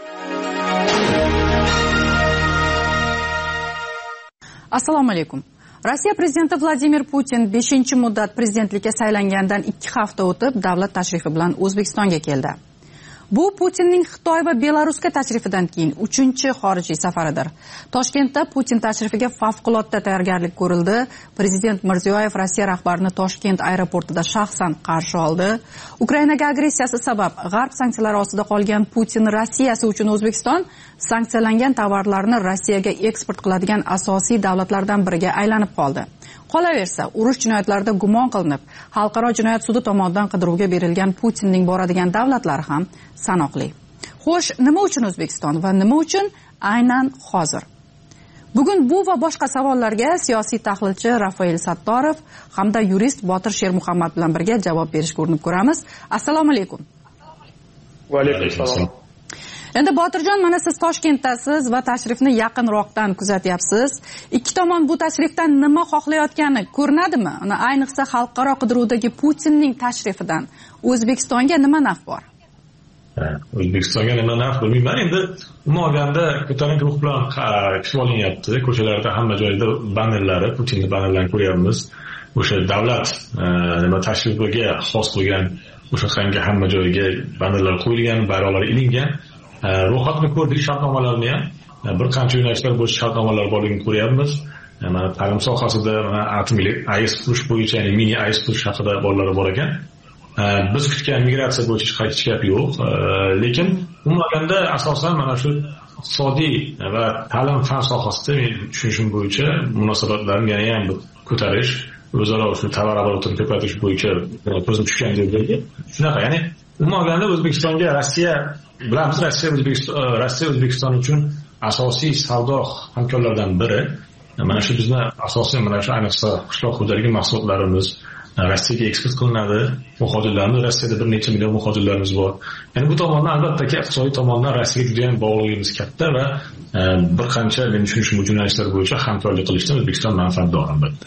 Assalomu alaykum. Rossiya prezidenti Vladimir Putin beshinchi muddat prezidentlikka saylangandan ikki hafta o'tib davlat tashrifi bilan O'zbekistonga keldi. Bu Putinning Xitoy va Belarusga tashrifidan keyin uchinchi xorijiy safaridir. Toshkentda Putin tashrifiga favqulodda tayyorgarlik ko'rildi. Prezident Mirziyoyev Rossiya rahbarini Toshkent aeroportida shaxsan qarshi oldi. Ukrainaga agressiyasi sabab G'arb sanksiyalari ostida qolgan Putin Rossiyasi uchun O'zbekiston sanksiyalangan tovarlarni Rossiyaga eksport qiladigan asosiy davlatlardan biriga aylanib qoldi. Qolaversa, urush jinoyatlarida gumon qilinib, xalqaro jinoyat sudi tomonidan qidiruvga berilgan Putinning boradigan davlatlari ham sanoqli. Xo'sh, nima uchun O'zbekiston va nima uchun aynan hozir? Bugun bu va boshqa savollarga siyosiy tahlilchi Rafael Sattorov hamda yurist Botir Shermuhammad bilan birga javob berishga urinib ko'ramiz. Assalomu alaykum. Va alaykum assalom. Endi Botirjon, mana siz Toshkentdasiz va tashrifni yaqinroqdan kuzatyapsiz. Ikki tomon bu tashrifdan nima xohlayotgani ko'rinadimi? Uni ayniqsa xalqaro qidiruvdagi Putinning tashrifidan O'zbekistonga nima naf bor? O'zbekistonga nima naf bilmayman. Endi umuman olganda ko'tarinki ruh bilan kutib olinyapti. Ko'chalarda hamma joyda bannerlari, Putinning bannerlarini ko'ryapmiz. O'sha davlat nima tashrifiga xos bo'lgan o'sha qanga hamma joyga bannerlar qo'yilgan, bayroqlar ilingan. Ro'yxatni ko'rdik, shartnomalarni ham. Bir qancha yo'nalishlar bo'yicha shartnomalar borligini ko'ryapmiz. Mana ta'lim sohasida mana atomli A E S qurish bo'yicha, ya'ni mini A E S qurish haqida bolalar bor ekan. Biz kutgan migratsiya bo'yicha hech gap yo'q. Lekin umuman olganda asosan mana shu iqtisodiy va ta'lim fan sohasida men tushunishim bo'yicha munosabatlarni yana ham ko'tarish, o'zaro shu tovar oborotini ko'paytirish bo'yicha ko'zim tushgan joylarga. Shunaqa, ya'ni umuman olganda O'zbekistonga Rossiya bilamiz, Rossiya O'zbekiston Rossiya O'zbekiston uchun asosiy savdo hamkorlardan biri. Mana shu bizni asosiy mana shu ayniqsa qishloq xo'jaligi mahsulotlarimiz Rossiyaga eksport qilinadi. Muhojirlarimiz Rossiyada bir necha million muhojirlarimiz bor. Ya'ni bu tomondan albatta iqtisodiy tomondan Rossiyaga juda ham bog'liqligimiz katta va bir qancha men tushunishim yo'nalishlar bo'yicha hamkorlik qilishdan O'zbekiston manfaatdor albatta.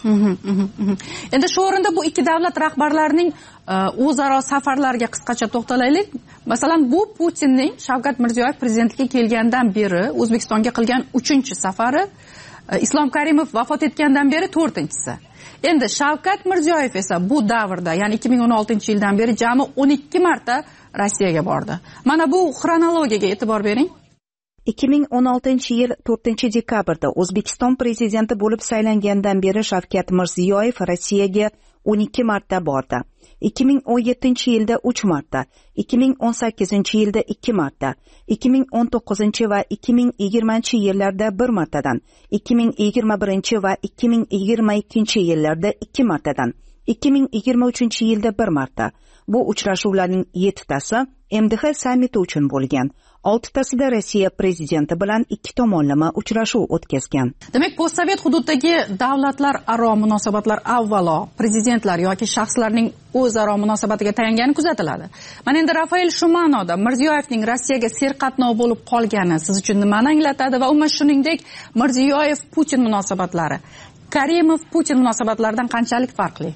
Endi shu o'rinda bu ikki davlat rahbarlarining o'zaro safarlariga qisqacha to'xtalaylik. Masalan, bu Putinning Shavkat Mirziyoyev prezidentlikka kelgandan beri O'zbekistonga qilgan uchinchi safari, Islom Karimov vafot etgandan beri to'rtinchisi. Endi Shavkat Mirziyoyev esa bu davrda, ya'ni ikki ming o'n oltinchi yildan beri jami o'n ikki marta Rossiyaga bordi. Mana bu xronologiyaga e'tibor bering. ikki ming o'n oltinchi yil to'rtinchi dekabrda O'zbekiston prezidenti bo'lib saylangandan beri Shavkat Mirziyoyev Rossiyaga o'n ikki marta bordi. ikki ming o'n yettinchi yilda uch marta, ikki ming o'n sakkizinchi yilda ikki marta, ikki ming o'n to'qqizinchi va ikki ming yigirmanchi yillarda bir martadan, ikki ming yigirma birinchi va ikki ming yigirma ikkinchi yillarda ikki martadan, ikki ming yigirma uchinchi yilda bir marta. Bu uchrashuvlarning yettitasi M D H sammiti uchun bo'lgan. oltitasida Rossiya prezidenti bilan ikki tomonlama uchrashuv o'tkazgan. Demak, postsovet hududdagi davlatlar aro munosabatlar avvalo prezidentlar yoki shaxslarning o'zaro munosabatiga tayangani kuzatiladi. Mana endi Rafael shu ma'noda Mirziyoyevning Rossiyaga serqatnov bo'lib qolgani siz uchun nimani anglatadi va umuman shuningdek Mirziyoyev Putin munosabatlari, Karimov Putin munosabatlaridan qanchalik farqli?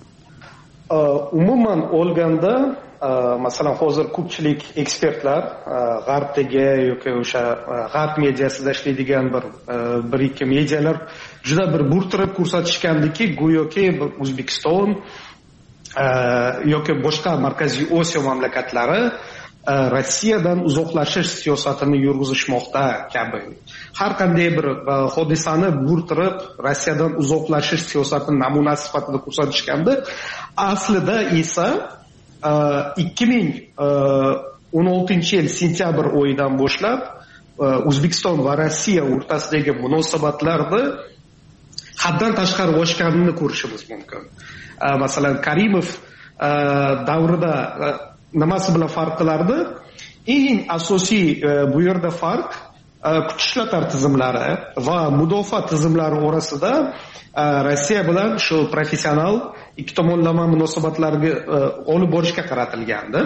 Umuman olganda masalan hozir ko'pchilik ekspertlar g'arbdagi yoki o'sha g'arb mediasida ishlaydigan bir bir ikki medialar juda bir burtirib ko'rsatishgandiki, go'yoki O'zbekiston yoki boshqa Markaziy Osiyo mamlakatlari Rossiyadan uzoqlashish siyosatini yurgizishmoqda kabi. Har qanday bir hodisani burtirib, Rossiyadan uzoqlashish siyosatini namunasi sifatida ko'rsatishganda, aslida esa ikki ming o'n oltinchi yil sentyabr oyidan boshlab O'zbekiston va Rossiya o'rtasidagi munosabatlarda haddan tashqari oshganini ko'rishimiz mumkin. Masalan, Karimov davrida nimasi bilan farq qilardi? Eng asosiy bu yerda farq kuch ishlatar tizimlari va mudofaa tizimlari orasida Rossiya bilan shu professional ikki tomonlama munosabatlarga olib borishga qaratilgandi.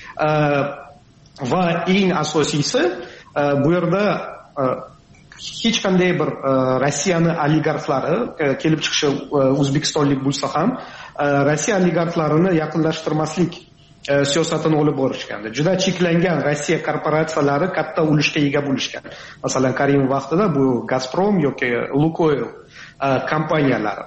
Va eng asosiysi bu yerda hech qanday bir Rossiyani oligarxlari kelib chiqishi o'zbekistonlik bo'lsa ham Rossiya oligarxlarini yaqinlashtirmaslik siyosatini olib borishgandi. Juda cheklangan Rossiya korporatsiyalari katta ulushga ega bo'lishgan. Masalan, Karimov vaqtida bu Gazprom yoki Lukoil kompaniyalari.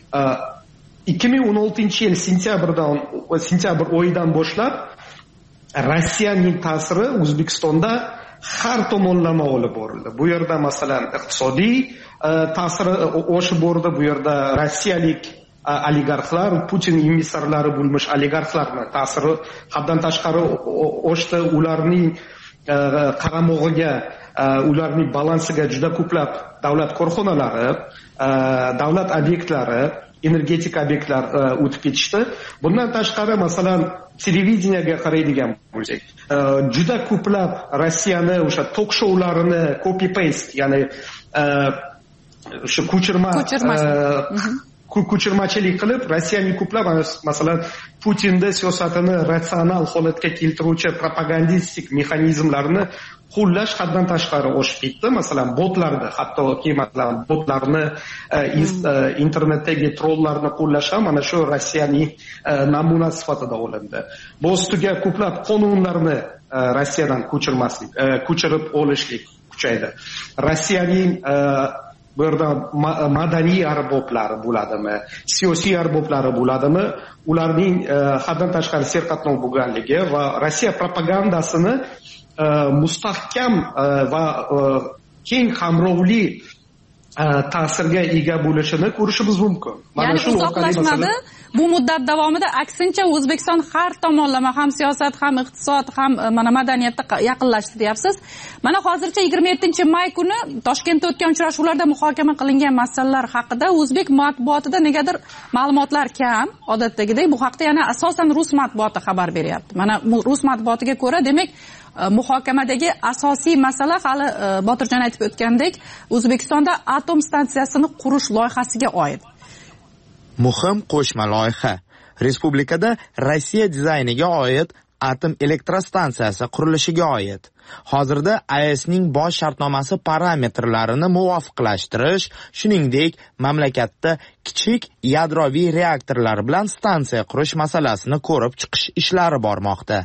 ikki ming o'n oltinchi yil sentyabrdan sentyabr oyidan boshlab Rossiyaning ta'siri O'zbekistonda har tomonlama olib borildi. Bu yerda masalan iqtisodiy ta'siri oshib bordi. Bu yerda rossiyalik oligarxlar, Putin investorlari bo'lmish oligarxlarning ta'siri haddan tashqari oshdi. Ularning qaramog'iga, ularning balansiga juda ko'plab davlat korxonalari, davlat obyektlari, energetik obyektlar o'tib ketishdi. Bundan tashqari masalan televideniyaga qaraydigan bo'lsak, juda ko'plab Rossiyani o'sha tok shoularini copy paste, ya'ni o'sha ko'chirma ko'chirmachilik qilib Rossiyaning ko'plab masalan Putinning siyosatini ratsional holatga keltiruvchi propagandistik mexanizmlarni qo'llash haddan tashqari oshib ketdi. Masalan, botlarda, hattoki masalan botlarni internetdagi trollarni qo'llash ham mana shu Rossiyaning namunasi sifatida olindi. Bu ustiga ko'plab qonunlarni Rossiyadan ko'chirmaslik, ko'chirib olishlik kuchaydi. Rossiyaning bu yerda madaniy arboblari bo'ladimi, siyosiy arboblari bo'ladimi, ularning haddan tashqari serqatnov bo'lganligi va Rossiya propagandasini mustahkam va keng qamrovli ta'sirga ega bo'lishini ko'rishimiz mumkin. Ya'ni uzoqlashmadi. Bu muddat davomida aksincha O'zbekiston har tomonlama ham siyosat, ham iqtisod, ham mana madaniyatda yaqinlashdi deyapsiz. Mana hozircha yigirma yettinchi may kuni Toshkentda o'tgan uchrashuvlarda muhokama qilingan masalalar haqida o'zbek matbuotida negadir ma'lumotlar kam. Odatdagidek bu haqda yana asosan rus matbuoti xabar beryapti. Mana rus matbuotiga ko'ra, demak, muhokamadagi asosiy masala hali Botirjon aytib o'tgandek, O'zbekistonda atom stansiyasini qurish loyihasiga oid. Muhim qo'shma loyiha. Respublikada Rossiya dizayniga oid atom elektrostansiyasi qurilishiga oid. Hozirda A E S'ning bosh shartnomasi parametrlarini muvofiqlashtirish, shuningdek, mamlakatda kichik yadroviy reaktorlar bilan stansiya qurish masalasini ko'rib chiqish ishlari bormoqda.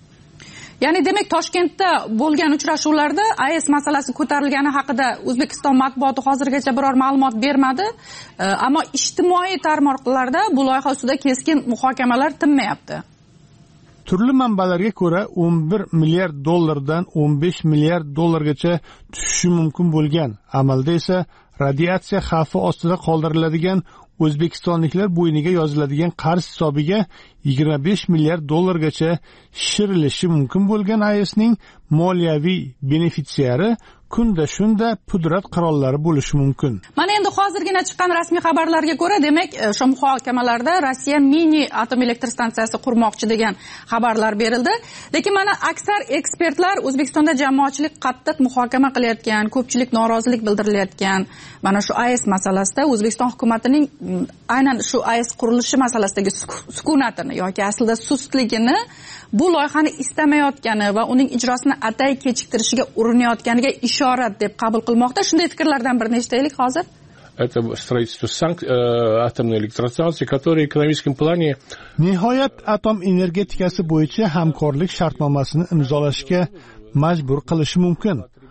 Ya'ni demak Toshkentda bo'lgan uchrashuvlarda A E S masalasi ko'tarilgani haqida O'zbekiston matbuoti hozirgacha biror ma'lumot bermadi, ammo ijtimoiy tarmoqlarda bu loyiha ustida keskin muhokamalar tinmayapti. Turli manbalarga ko'ra o'n bir milliard dollardan o'n besh milliard dollargacha tushishi mumkin bo'lgan. Amalda esa radiatsiya xavfi ostida qoldiriladigan O'zbekistonliklar bo'yniga yoziladigan qarz hisobiga yigirma besh milliard dollargacha shirilishi mumkin bo'lgan A E S'ning moliyaviy benefitsiari kunda shunda pudrat qirollari bo'lishi mumkin. Mana endi hozirgina chiqqan rasmiy xabarlarga ko'ra, demak, o'sha muhokamalarda Rossiya mini atom elektr stansiyasi qurmoqchi degan xabarlar berildi. Lekin mana aksar ekspertlar O'zbekistonda jamoatchilik qattiq muhokama qilayotgan, ko'pchilik norozilik bildirilayotgan mana shu A E S masalasida O'zbekiston hukumatining aynan shu A E S qurilishi masalasidagi sukunatini yoki aslida sustligini, bu loyihani istamayotgani va uning ijrosini atay kechiktirishiga urinayotganiga ishorat deb qabul qilmoqda. Shunday fikrlardan birini eshitaylik hozir. Это строительство санк... атомной электростанции, которые в экономическом плане... Nihoyat atom energetikasi bo'yicha hamkorlik shartnomasini imzolashga majbur qilishi mumkin.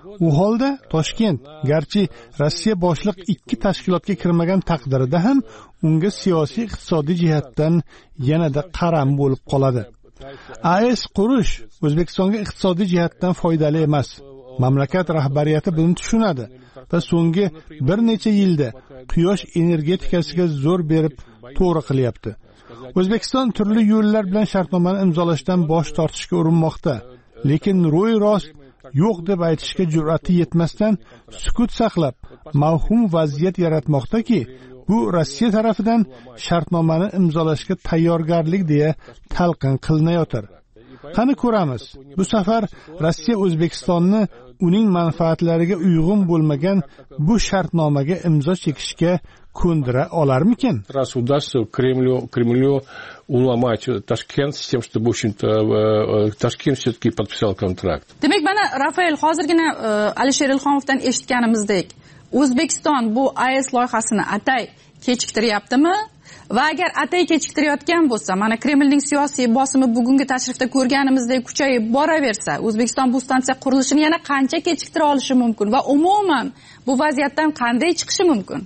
u holda Toshkent garchi Rossiya boshliq ikki tashkilotga kirmagan taqdirida ham unga siyosiy iqtisodiy jihatdan yanada qaram bo'lib qoladi. A E S qurish O'zbekistonga iqtisodiy jihatdan foydali emas. Mamlakat rahbariyati buni tushunadi va so'nggi bir necha yilda quyosh energetikasiga zo'r berib to'g'ri qilyapti. O'zbekiston turli yo'llar bilan shartnomani imzolashdan bosh tortishga urinmoqda, lekin ro'y rost yo'q deb aytishga jur'ati yetmasdan sukut saqlab, mavhum vaziyat yaratmoqdaki, bu Rossiya tarafidan shartnomani imzolashga tayyorgarlik deya talqin qilinayotir. Qani ko'ramiz, bu safar Rossiya O'zbekistonni uning manfaatlariga uyg'un bo'lmagan bu shartnomaga imzo chekishga ko'ndira olarmikin? Раз удастся Кремлю, Кремлю уломать Ташкент с тем, чтобы, в общем-то, Ташкент все-таки подписал контракт. Demak, mana Rafael hozirgina Alisher Ilhomovdan eshitganimizdek, O'zbekiston bu A E S loyihasini atay kechiktiryaptimi? Va agar atay kechiktirayotgan bo'lsa, mana Kremlning siyosiy bosimi bugungi tashrifda ko'rganimizdek kuchayib boraversa, O'zbekiston bu stansiya qurilishini yana qancha kechiktira olishi mumkin va umuman bu vaziyatdan qanday chiqishi mumkin?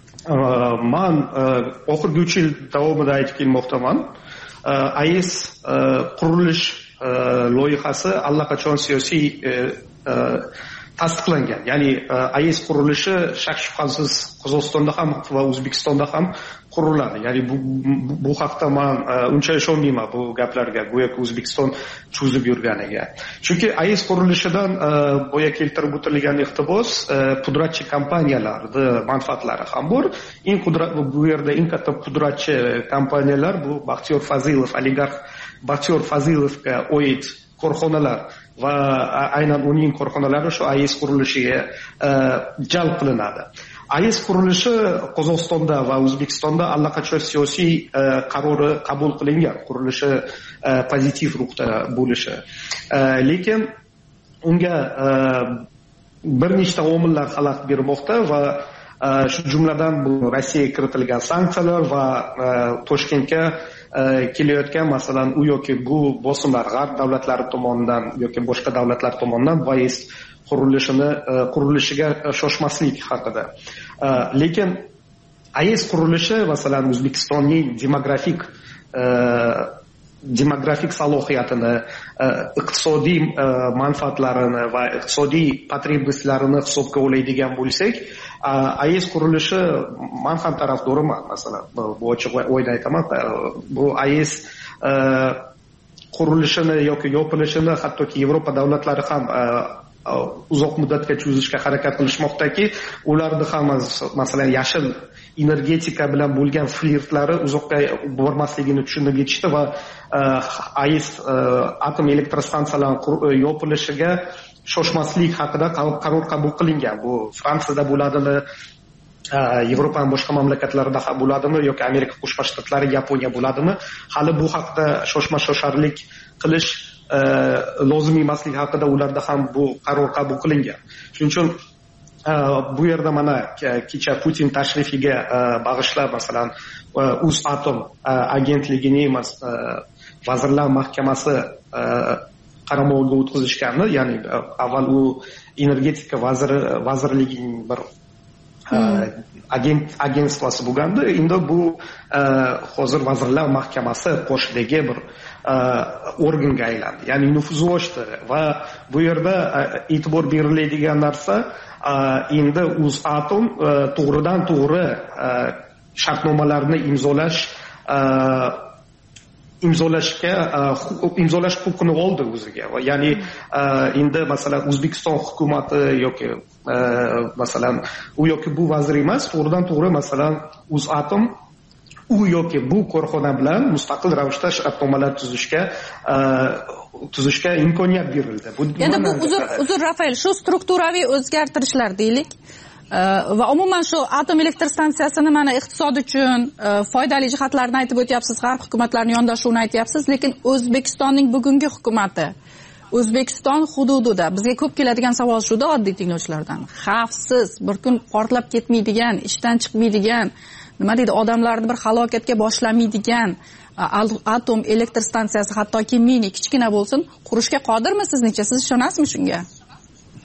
Man oxirgi uch yil davomida aytib kelmoqdaman. A E S qurilish loyihasi allaqachon siyosiy tasdiqlangan. Ya'ni A E S qurilishi shak shubhasiz Qozog'istonda ham va O'zbekistonda ham quriladi. Ya'ni bu bu haqda men uncha ishonmayman bu gaplarga, go'yoki O'zbekiston cho'zib yurganiga. Chunki A E S qurilishidan boya keltirib o'tilgan iqtibos pudratchi kompaniyalarning manfaatlari ham bor. Eng qudrat bu yerda eng katta pudratchi kompaniyalar bu Baxtiyor Fazilov, oligarx Baxtiyor Fazilovga oid korxonalar va aynan uning korxonalari shu A E S qurilishiga jalb qilinadi. A E S qurilishi Qozog'istonda va O'zbekistonda allaqachon siyosiy qarori qabul qilingan, qurilishi pozitiv ruhda bo'lishi. Lekin unga bir nechta omillar xalaqit bermoqda va shu jumladan bu Rossiyaga kiritilgan sanksiyalar va Toshkentga kelayotgan masalan u yoki bu bosimlar g'arb davlatlari tomonidan yoki boshqa davlatlar tomonidan A E S qurilishini qurilishiga shoshmaslik haqida. Lekin A E S qurilishi masalan O'zbekistonning demografik demografik salohiyatini, iqtisodiy manfaatlarini va iqtisodiy потребностьlarini hisobga oladigan bo'lsak, A E S qurilishi men ham tarafdoriman, masalan, bu ochiq o'yda aytaman, bu A E S qurilishini yoki yopilishini hattoki Yevropa davlatlari ham uzoq muddatga cho'zishga harakat qilishmoqdaki, ularni ham masalan yashil energetika bilan bo'lgan flirtlari uzoqqa bormasligini tushunib yetishdi va A E S atom elektrostansiyalarining yopilishiga shoshmaslik haqida qaror qabul qilingan. Bu Fransiyada bo'ladimi, Yevropaning boshqa mamlakatlarida ham bo'ladimi yoki Amerika Qo'shma Shtatlari, Yaponiya bo'ladimi? Hali bu haqda shoshma-shosharlik qilish lozim emasligi haqida ularda ham bu qaror qabul qilingan. Shuning uchun bu yerda mana kecha Putin tashrifiga bag'ishlab masalan O'zatom agentligining vazirlar mahkamasi qaramog'iga o'tkazishgani, ya'ni avval u energetika vaziri vazirligining bir agent agentstvosi bo'lgandi. Endi bu hozir vazirlar mahkamasi qoshidagi bir organga aylandi. Ya'ni nufuzi oshdi va bu yerda e'tibor beriladigan narsa endi O'zatom to'g'ridan to'g'ri shartnomalarni imzolash imzolashga imzolash huquqini oldi o'ziga. Ya'ni endi masalan O'zbekiston hukumati yoki masalan u yoki bu vazir emas, to'g'ridan to'g'ri masalan O'zatom u yoki bu korxona bilan mustaqil ravishda shartnomalar tuzishga tuzishga imkoniyat berildi. Endi bu uzr uzr Rafael, shu strukturaviy o'zgartirishlar deylik va umuman shu atom elektr stansiyasini mana iqtisod uchun foydali jihatlarini aytib o'tyapsiz, g'arb hukumatlarining yondashuvini aytyapsiz, lekin O'zbekistonning bugungi hukumati O'zbekiston hududida bizga ko'p keladigan savol shuda oddiy tinglovchilardan. Xavfsiz, bir kun portlab ketmaydigan, ishdan chiqmaydigan, nima deydi, odamlarni bir halokatga boshlamaydigan atom elektr stansiyasi hattoki mini kichkina bo'lsin qurishga qodirmi sizningcha? Siz ishonasizmi shunga?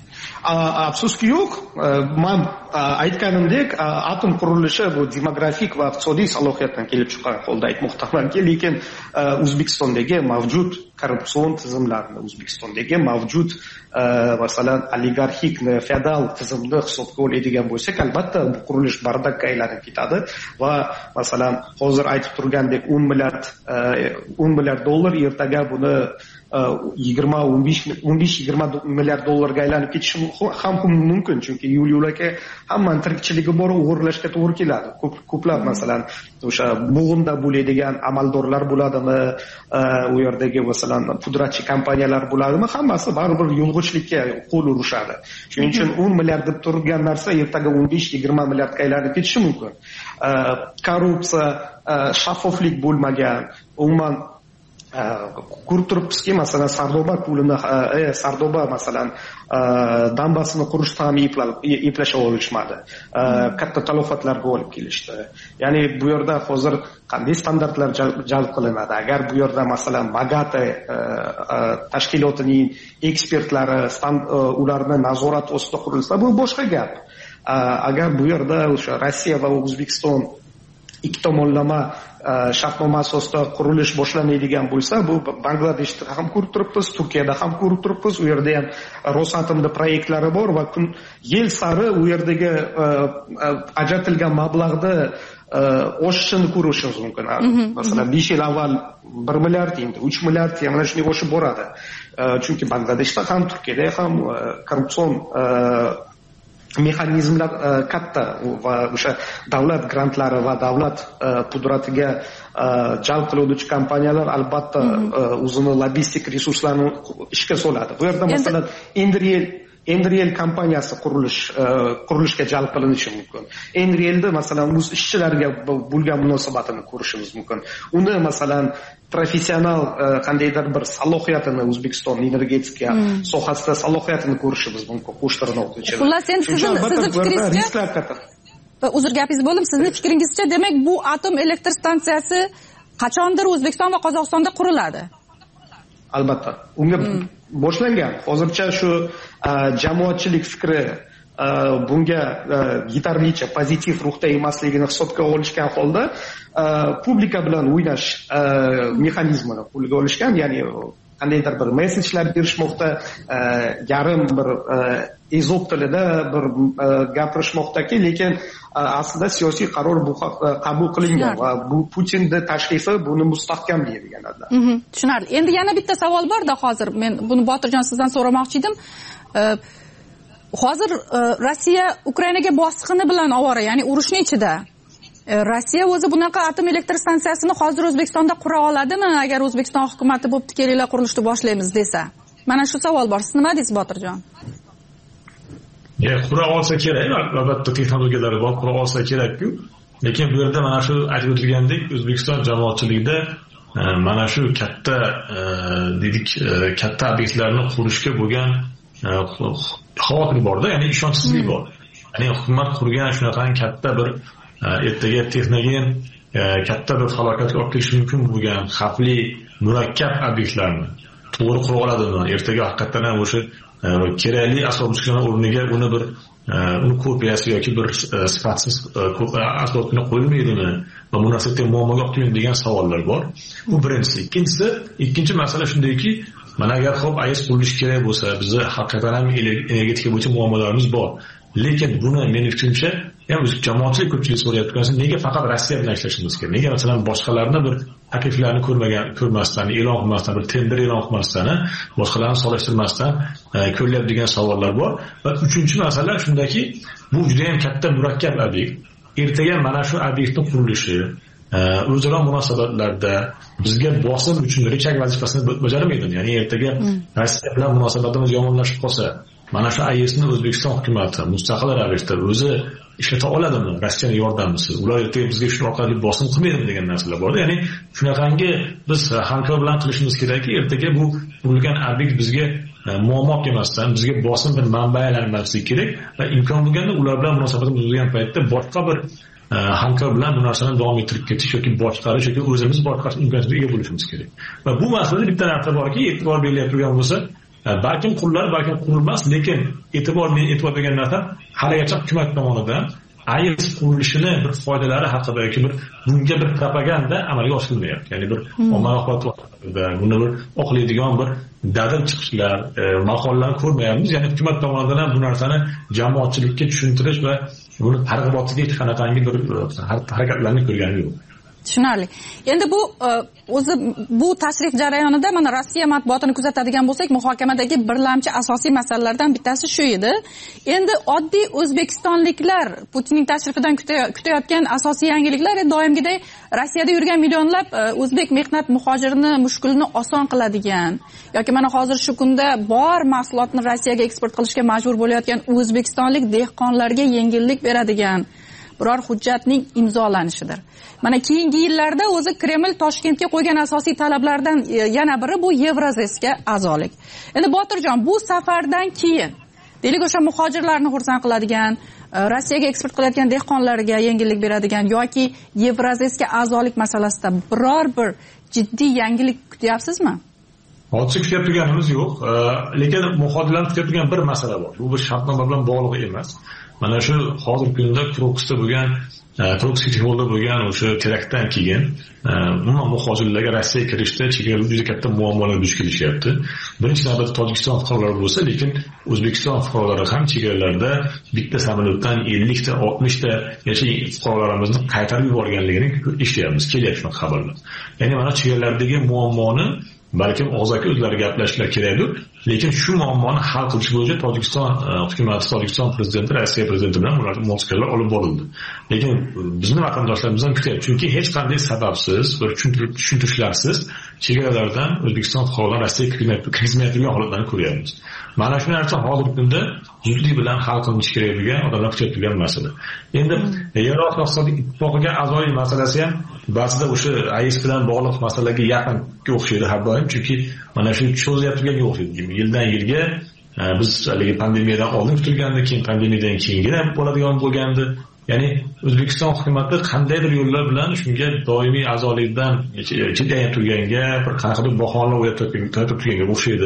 afsuski yo'q. Men aytganimdek atom qurilishi bu demografik va iqtisodiy salohiyatdan kelib chiqqan holda aytmoqdamanki, lekin O'zbekistondagi mavjud korrupsion tizimlarni, O'zbekistondagi mavjud masalan oligarxik feodal tizimni hisobga oladigan bo'lsak, albatta bu qurilish bardakka aylanib ketadi va masalan hozir aytib turgandek o'n milliard o'n milliard dollar ertaga buni yigirma o'n besh yigirma milliard dollarga aylanib ketishi ham mumkin, chunki yo'l aka hamma tirikchiligi bor, o'g'irlashga to'g'ri keladi. Ko'p ko'plab masalan o'sha bo'g'inda bo'ladigan amaldorlar bo'ladimi, u yerdagi masalan pudratchi kompaniyalar bo'ladimi, hammasi baribir yo'lg'ichlikka qo'l urishadi. Shuning uchun o'n milliard deb turgan narsa ertaga o'n besh yigirma milliardga aylanib ketishi mumkin. Korrupsiya, shaffoflik bo'lmagan, umuman ko'rib turibmizki, masalan Sardoba ko'lini, Sardoba masalan dambasini qurishda ham eplasha olishmadi. Katta talofatlarga olib kelishdi. Ya'ni bu yerda hozir qanday standartlar jalb qilinadi? Agar bu yerda masalan Magate tashkilotining ekspertlari ularni nazorat ostida qurilsa, bu boshqa gap. Agar bu yerda o'sha Rossiya va O'zbekiston ikki tomonlama shartnoma asosida qurilish boshlanadigan bo'lsa, bu Bangladeshda ham ko'rib turibmiz, Turkiyada ham ko'rib turibmiz. U yerda ham Rosatomda proyektlari bor va kun yil sari u yerdagi ajratilgan mablag'ni oshishini ko'rishimiz mumkin. Masalan, besh yil avval bir milliard, endi uch milliard, yana shunday oshib boradi. Chunki Bangladeshda ham, Turkiyada ham korrupsion mexanizmlar katta va o'sha davlat grantlari va davlat pudratiga jalb qiluvchi kompaniyalar albatta o'zini logistik resurslarini ishga soladi. Bu yerda masalan Enriel Enriel kompaniyasi qurilish qurilishga jalb qilinishi mumkin. Enrielda masalan o'z ishchilarga bo'lgan munosabatini ko'rishimiz mumkin. Uni masalan professional qandaydir bir salohiyatini, O'zbekiston energetika sohasida salohiyatini ko'rishimiz mumkin. Qo'shtirnoq ichida. Xullas, endi sizni fikringizcha, uzr gapingiz bo'ldim, sizni fikringizcha, demak bu atom elektr stansiyasi qachondir O'zbekiston va Qozog'istonda quriladi? Albatta. Unga boshlangan. Hozircha shu jamoatchilik fikri bunga yetarlicha pozitiv ruhda emasligini hisobga olishgan holda publika bilan o'ynash mexanizmini qo'lga olishgan, ya'ni qandaydir bir messenjlar berishmoqda, yarim bir ezop tilida bir gapirishmoqdaki, lekin aslida siyosiy qaror bu qabul qilingan va bu Putinning tashrifi buni mustahkamlaydi deganlar. Tushunarli. Endi yana bitta savol bor-da, hozir men buni Botirjon sizdan so'ramoqchi edim. Hozir Rossiya Ukrainaga bosqini bilan ovora, ya'ni urushning ichida. Rossiya o'zi bunaqa atom elektr stansiyasini hozir O'zbekistonda qura oladimi, agar O'zbekiston hukumatı bo'pti, kelinglar qurilishni boshlaymiz desa? Mana shu savol bor. Siz nima deysiz, Botirjon? Ya, qura olsa kerak, albatta texnologiyalari bor, qura olsa kerak-ku. Lekin bu yerda mana shu aytib o'tilgandek, O'zbekiston jamoatchiligida mana shu katta dedik, katta obyektlarni qurishga bo'lgan xavotir borda, ya'ni ishonchsizlik bor. Ya'ni hukumat qurgan shunaqa katta bir ertaga texnogen katta bir falokatga olib kelishi mumkin bo'lgan xavfli murakkab obyektlarni to'g'ri qura oladimi? Ertaga haqiqatan ham o'sha kerakli asbob uskunalar o'rniga uni bir uni kopiyasi yoki bir sifatsiz asbob uskuna qo'yilmaydimi va bu narsaga muammoga olib keladi degan savollar bor. Bu birinchisi. Ikkinchisi, ikkinchi masala shundayki, mana agar xo'p A E S qurilishi kerak bo'lsa, bizni haqiqatan ham energetika bo'yicha muammolarimiz bor. Lekin buni men fikrimcha, ham o'z jamoatchilik ko'pchilik so'rayotgansa, nega faqat Rossiya bilan ishlashimiz kerak? Nega masalan boshqalarni bir takliflarni ko'rmagan, ko'rmasdan, e'lon qilmasdan, bir tender e'lon qilmasdan, boshqalarni solishtirmasdan ko'riladi degan savollar bor. Va uchinchi masala shundaki, bu juda ham katta murakkab obyekt. Ertaga mana shu obyektning qurilishi o'zaro munosabatlarda bizga bosim uchun richak vazifasini bajarmaydi. Ya'ni ertaga Rossiya bilan munosabatimiz yomonlashib qolsa, mana shu A E Sni O'zbekiston hukumati mustaqil ravishda o'zi ishlata oladimi Rossiyaning yordamisiz? Ular ertaga bizga shu orqali bosim qilmaydi degan narsalar bor. Ya'ni shunaqangi biz hamkor bilan qilishimiz kerakki, ertaga bu qurilgan obyekt bizga muammo emasdan, bizga bosim bir manba aylanmasligi kerak va imkon bo'lganda ular bilan munosabatimiz bo'lgan paytda boshqa bir hamkor bilan bu narsani davom ettirib ketish yoki boshqarish yoki o'zimiz boshqarish imkoniyatiga ega bo'lishimiz kerak. Va bu masalada bitta narsa borki, e'tibor berilayotgan bo'lsa, balkim qurilar, balkim qurilmas, lekin e'tibor men e'tibor bergan narsa haligacha hukumat tomonidan A E S qurilishini bir foydalari haqida yoki bir bunga bir propaganda amalga oshirilmayapti. Ya'ni bir ommaviy axborotda buni bir oqlaydigan bir dadil chiqishlar, e, maqolalarni ko'rmayapmiz. Ya'ni hukumat tomonidan ham bu narsani jamoatchilikka tushuntirish va buni targ'ibotga hech qanaqangi bir harakatlarni ko'rganim yo'q. Tushunarli. Endi bu o'zi bu tashrif jarayonida mana Rossiya matbuotini kuzatadigan bo'lsak, muhokamadagi birlamchi asosiy masalalardan bittasi shu edi. Endi oddiy o'zbekistonliklar Putinning tashrifidan kutayotgan asosiy yangiliklar doimgidek Rossiyada yurgan millionlab o'zbek mehnat muhojirini mushkulini oson qiladigan yoki mana hozir shu kunda bor mahsulotni Rossiyaga eksport qilishga majbur bo'layotgan o'zbekistonlik dehqonlarga yengillik beradigan biror hujjatning imzolanishidir. Mana keyingi yillarda o'zi Kreml Toshkentga qo'ygan asosiy talablardan yana biri bu Yevrazesga a'zolik. Endi Botirjon, bu safardan keyin deylik o'sha muhojirlarni xursand qiladigan, Rossiyaga eksport qilayotgan dehqonlarga yengillik beradigan yoki Yevrazesga a'zolik masalasida biror bir jiddiy yangilik kutyapsizmi? Hozircha kutib turganimiz yo'q, lekin muhojirlarni kutib turgan bir masala bor. Bu bir shartnoma bilan bog'liq emas. Mana shu hozirgi kunda Krokusda bo'lgan, Krokusda bo'lgan o'sha teraktdan keyin umuman muhojirlarga Rossiyaga kirishda chegaralarda juda katta muammolar duch kelishyapti. Birinchi navbatda Tojikiston fuqarolari bo'lsa, lekin O'zbekiston fuqarolari ham chegaralarda bitta samolyotdan ellik ta, oltmish ta yoki fuqarolarimizni qaytarib yuborganligini eshityapmiz, kelyapti shunaqa xabarlar. Ya'ni mana chegaralardagi muammoni balkim og'zaki o'zlari gaplashishlar kerakdir, lekin shu muammoni hal qilish bo'yicha Tojikiston hukumati, Tojikiston prezidenti, Rossiya prezidenti bilan ular muzokaralar olib borildi. Lekin bizni vatandoshlarimiz ham kutyapti, chunki hech qanday sababsiz, bir tushuntirishlarsiz chegaralardan O'zbekiston fuqarolari Rossiyaga kirmayotgan holatlarni ko'ryapmiz. Mana shu narsa hozirgi kunda zudlik bilan hal qilinishi kerak bo'lgan, odamlar kutib turgan masala. Endi Yevropa iqtisodiy ittifoqiga a'zolik masalasi ham ba'zida o'sha A E S bilan bog'liq masalaga yaqinga o'xshaydi har doim, chunki mana shu cho'zilib turganga o'xshaydi. Yildan yilga biz haligi pandemiyadan oldin kutilgandi, keyin pandemiyadan keyingina bo'ladigan bo'lgandi. Ya'ni O'zbekiston hukumati qandaydir yo'llar bilan shunga doimiy a'zolikdan chidayib turganga, bir qanaqadir bahona o'ylatib turganga o'xshaydi.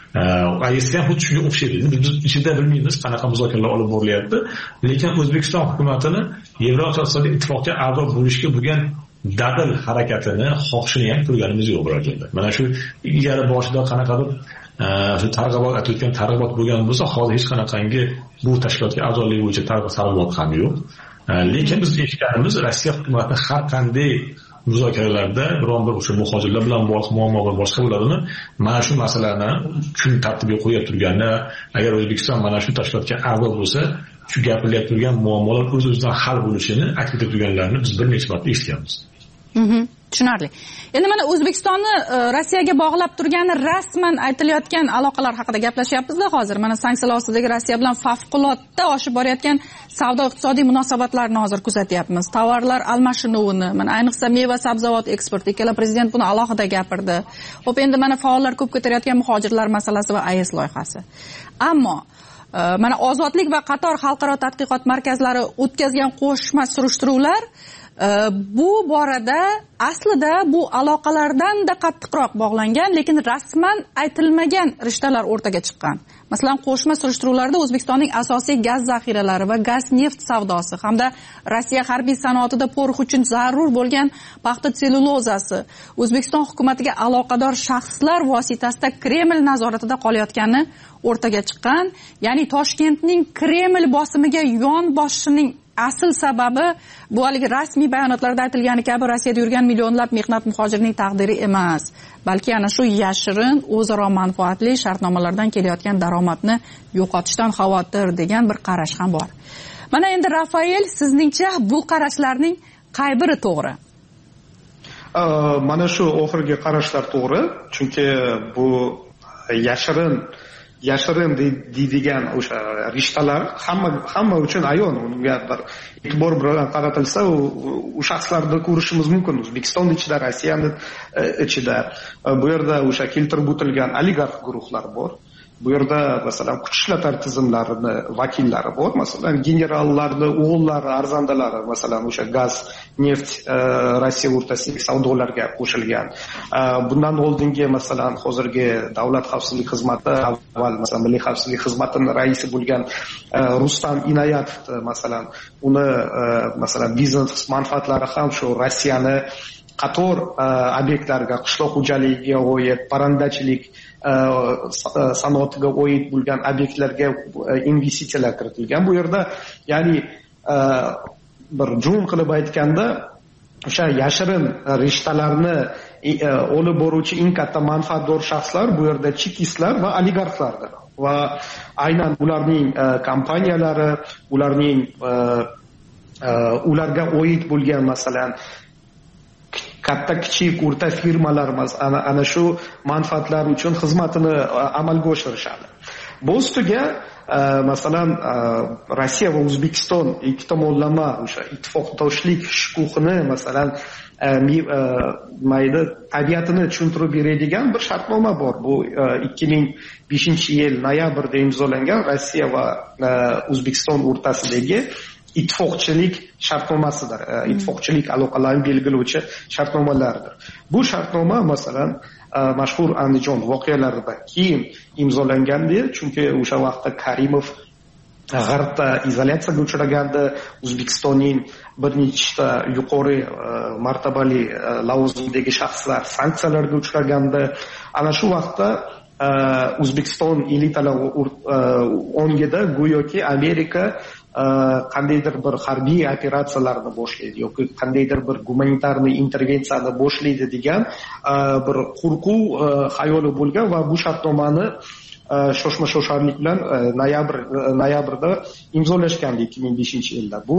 A E S ham xuddi shunga o'xshaydi. Biz ichida bilmaymiz qanaqa muzokaralar olib borilyapti, lekin O'zbekiston hukumatini Yevropa iqtisodiy ittifoqqa a'zo bo'lishga bo'lgan dadil harakatini, xohishini ham ko'rganimiz yo'q biror joyda. Mana shu ilgari boshida qanaqadir shu targ'ibot aytayotgan targ'ibot bo'lgan bo'lsa, hozir hech qanaqangi bu tashkilotga a'zolik bo'yicha targ'ibot ham yo'q. Lekin biz eshitganimiz Rossiya hukumati har qanday muzokaralarda biron bir o'sha muhojirlar bilan bog'liq muammolar boshqa bo'ladimi, mana shu masalani kun tartibiga qo'yib turgani, agar O'zbekiston mana shu tashkilotga a'zo bo'lsa, shu gapirilayotgan turgan muammolar o'z-o'zidan hal bo'lishini aytib turganlarini biz bir necha marta eshitganmiz. Mhm. Tushunarli. Endi mana O'zbekistonni Rossiyaga bog'lab turgani rasman aytilayotgan aloqalar haqida gaplashyapmiz-da hozir. Mana sanksiyalar ostidagi Rossiya bilan favqulodda oshib borayotgan savdo iqtisodiy munosabatlarni hozir kuzatyapmiz. Tovarlar almashinuvini, mana ayniqsa meva sabzavot eksporti, ikkala prezident buni alohida gapirdi. Xo'p, endi mana faollar ko'p ko'tarayotgan muhojirlar masalasi va A E S loyihasi. Ammo mana Ozodlik va qator xalqaro tadqiqot markazlari o'tkazgan qo'shma surishtiruvlar bu borada aslida bu aloqalardan-da qattiqroq bog'langan, lekin rasman aytilmagan rishtalar o'rtaga chiqqan. Masalan, qo'shma surishtiruvlarda O'zbekistonning asosiy gaz zaxiralari va gaz neft savdosi hamda Rossiya harbiy sanoatida po'rix uchun zarur bo'lgan paxta tselulozasi O'zbekiston hukumatiga aloqador shaxslar vositasida Kreml nazoratida qolayotgani o'rtaga chiqqan. Ya'ni Toshkentning Kreml bosimiga yon bosishining asl sababi bu haligi rasmiy bayonotlarda aytilgani kabi Rossiyada yurgan millionlab mehnat muhojirining taqdiri emas, balki ana shu yashirin o'zaro manfaatli shartnomalardan kelayotgan daromadni yo'qotishdan xavotir degan bir qarash ham bor. Mana endi Rafael, sizningcha bu qarashlarning qay biri to'g'ri? Mana shu oxirgi qarashlar to'g'ri, chunki bu yashirin yashirin deydigan o'sha rishtalar hamma hamma uchun ayon. Unga bir e'tibor bilan qaratilsa, u shaxslarni ko'rishimiz mumkin. O'zbekiston ichida, Rossiyani ichida bu yerda o'sha keltirib o'tilgan oligarx guruhlar bor. bu yerda masalan kuch ishlatar tizimlarini vakillari bor, masalan generallarni o'g'illari, arzandalari masalan o'sha gaz, neft Rossiya o'rtasidagi savdolarga qo'shilgan. Bundan oldingi masalan hozirgi davlat xavfsizlik xizmati, avval masalan milliy xavfsizlik xizmatining raisi bo'lgan Rustam Inoyatov masalan uni masalan biznes manfaatlari ham shu Rossiyani qator obyektlarga, qishloq xo'jaligiga oid, parrandachilik sanoatiga oid bo'lgan obyektlarga investitsiyalar kiritilgan. Bu yerda ya'ni bir jum qilib aytganda o'sha yashirin rishtalarni olib boruvchi eng katta manfaatdor shaxslar bu yerda chekistlar va oligarxlardir. Va aynan ularning kompaniyalari, ularning ularga oid bo'lgan masalan katta kichik o'rta firmalar ana, ana shu manfaatlar uchun xizmatini amalga oshirishadi. Bu ustiga masalan Rossiya va O'zbekiston ikki tomonlama o'sha ittifoqdoshlik shukuhini masalan mayda tabiatini tushuntirib beradigan bir shartnoma bor. Bu ikki ming beshinchi yil noyabrda imzolangan Rossiya va O'zbekiston o'rtasidagi ittifoqchilik shartnomasidir. Ittifoqchilik aloqalarini belgilovchi shartnomalardir. Bu shartnoma masalan mashhur Andijon voqealaridan keyin imzolangandi, chunki o'sha vaqtda Karimov G'arbda izolyatsiyaga uchragandi, O'zbekistonning bir nechta yuqori martabali lavozimdagi shaxslar sanksiyalarga uchragandi. Ana shu vaqtda O'zbekiston elitalar o'ngida go'yoki Amerika qandaydir bir harbiy operatsiyalarni boshlaydi yoki qandaydir bir gumanitarniy intervensiyani boshlaydi degan bir qo'rquv xayoli bo'lgan va bu shartnomani shoshma shosharlik bilan noyabr noyabrda imzolashgandi ikki ming beshinchi yilda. Bu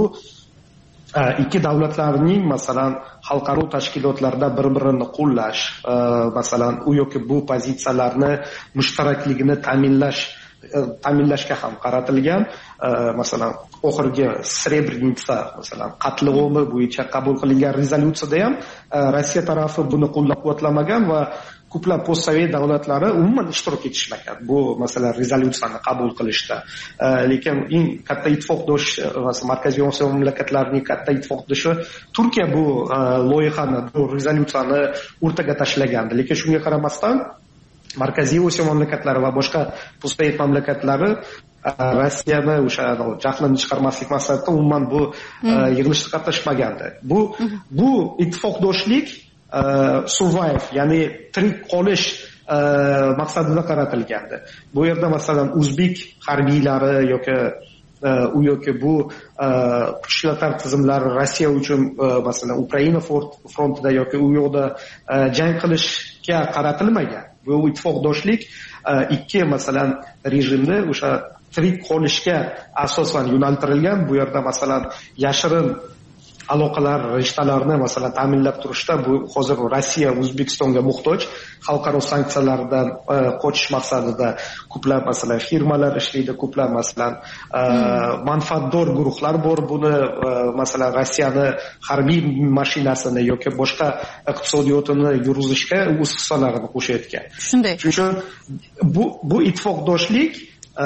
ikki davlatlarning masalan xalqaro tashkilotlarda bir-birini qo'llash, masalan u yoki bu pozitsiyalarni mushtarakligini ta'minlash ta'minlashga ham qaratilgan. Masalan oxirgi Srebrenitsa masalan qatl o'mi bo'yicha qabul qilingan rezolyutsiyada ham Rossiya tarafi buni qo'llab-quvvatlamagan va ko'plab postsovet davlatlari umuman ishtirok etishmagan bu masalan rezolyutsiyani qabul qilishda. Lekin eng katta ittifoqdosh Markaziy Osiyo mamlakatlarining katta ittifoqdoshi Turkiya bu loyihani, bu rezolyutsiyani o'rtaga tashlagandi. Lekin shunga qaramasdan Markaziy Osiyo mamlakatlari va boshqa postsovet mamlakatlari Rossiyani o'sha jahlini chiqarmaslik maqsadida umuman bu yig'ilishda qatnashmagandi. Bu bu ittifoqdoshlik survive, ya'ni tirik qolish maqsadida qaratilgandi. Bu yerda masalan o'zbek harbiylari yoki u yoki bu kuch ishlatar tizimlari Rossiya uchun masalan Ukraina frontida yoki u yoqda jang qilishga qaratilmagan. Bu ittifoqdoshlik ikki masalan rejimni o'sha tirik qolishga asosan yo'naltirilgan. Bu yerda masalan yashirin aloqalar rishtalarini masalan ta'minlab turishda bu hozir Rossiya O'zbekistonga muhtoj. Xalqaro sanksiyalardan qochish maqsadida ko'plab masalan firmalar ishlaydi, ko'plab masalan manfaatdor guruhlar bor. Buni masalan Rossiyani harbiy mashinasini yoki boshqa iqtisodiyotini yurgizishga o'z hissalarini qo'shayotgan. Shunday. Shuning uchun bu bu ittifoqdoshlik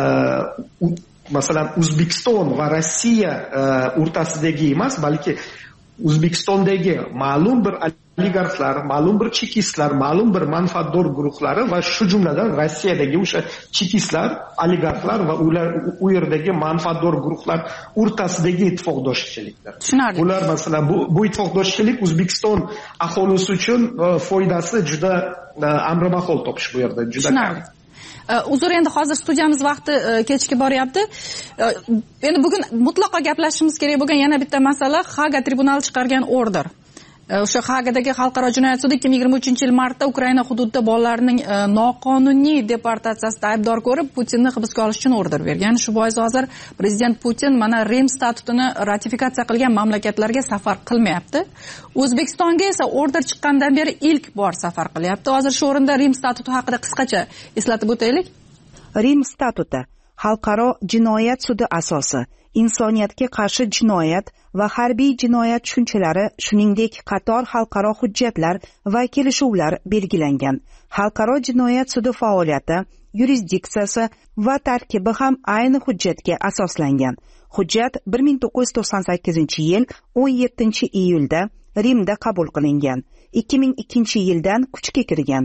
masalan O'zbekiston va Rossiya o'rtasidagi emas, balki O'zbekistondagi ma'lum bir oligarxlar, ma'lum bir chekistlar, ma'lum bir manfaatdor guruhlari va shu jumladan Rossiyadagi o'sha chekistlar, oligarxlar va ular u yerdagi manfaatdor guruhlar o'rtasidagi ittifoqdoshchilikdir. Tushunarli. Ular masalan bu bu ittifoqdoshchilik O'zbekiston aholisi uchun foydasi juda amrimahol topish bu yerda juda kam. Uzr, endi hozir studiyamiz vaqti kechikib boryapti. Endi bugun mutlaqo gaplashishimiz kerak bo'lgan yana bitta masala Haga tribunali chiqargan order. O'sha Hagadagi xalqaro jinoyat sudi ikki ming yigirma uchinchi yil martda Ukraina hududida bolalarning noqonuniy deportatsiyasida aybdor ko'rib Putinni hibsga olish uchun order bergan. Shu bois hozir prezident Putin mana Rim statutini ratifikatsiya qilgan mamlakatlarga safar qilmayapti. O'zbekistonga esa order chiqqandan beri ilk bor safar qilyapti. Hozir shu o'rinda Rim statuti haqida qisqacha eslatib o'taylik. Rim statuti xalqaro jinoyat sudi asosi, insoniyatga qarshi jinoyat va harbiy jinoyat tushunchalari, shuningdek qator xalqaro hujjatlar va kelishuvlar belgilangan. Xalqaro jinoyat sudi faoliyati, yurisdiksiyasi va tarkibi ham ayni hujjatga asoslangan. Hujjat bir ming to'qqiz yuz to'qson sakkizinchi yil o'n yettinchi iyulda Rimda qabul qilingan. ikki ming ikkinchi yildan kuchga kirgan.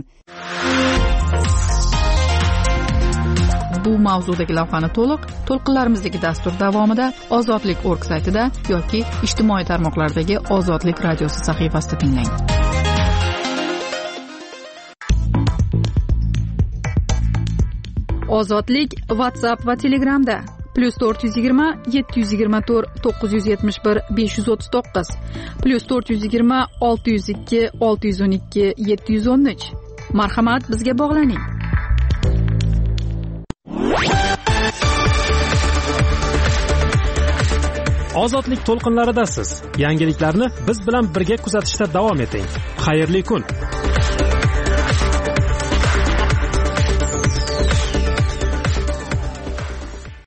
Bu mavzudagi lavhani to'liq to'lqinlarimizdagi dastur davomida Ozodlik nokta org saytida yoki ijtimoiy tarmoqlardagi Ozodlik radiosi sahifasida tinglang. Ozodlik WhatsApp va Telegramda plus to'rt yuz yigirma yetti yuz yigirma to'rt to'qqiz yuz yetmish bir besh yuz o'ttiz to'qqiz plus to'rt yuz yigirma olti yuz ikki olti yuz o'n ikki yetti yuz o'n uch. Marhamat, bizga bog'laning. Ozodlik to'lqinlaridasiz. Yangiliklarni biz bilan birga kuzatishda davom eting. Xayrli kun.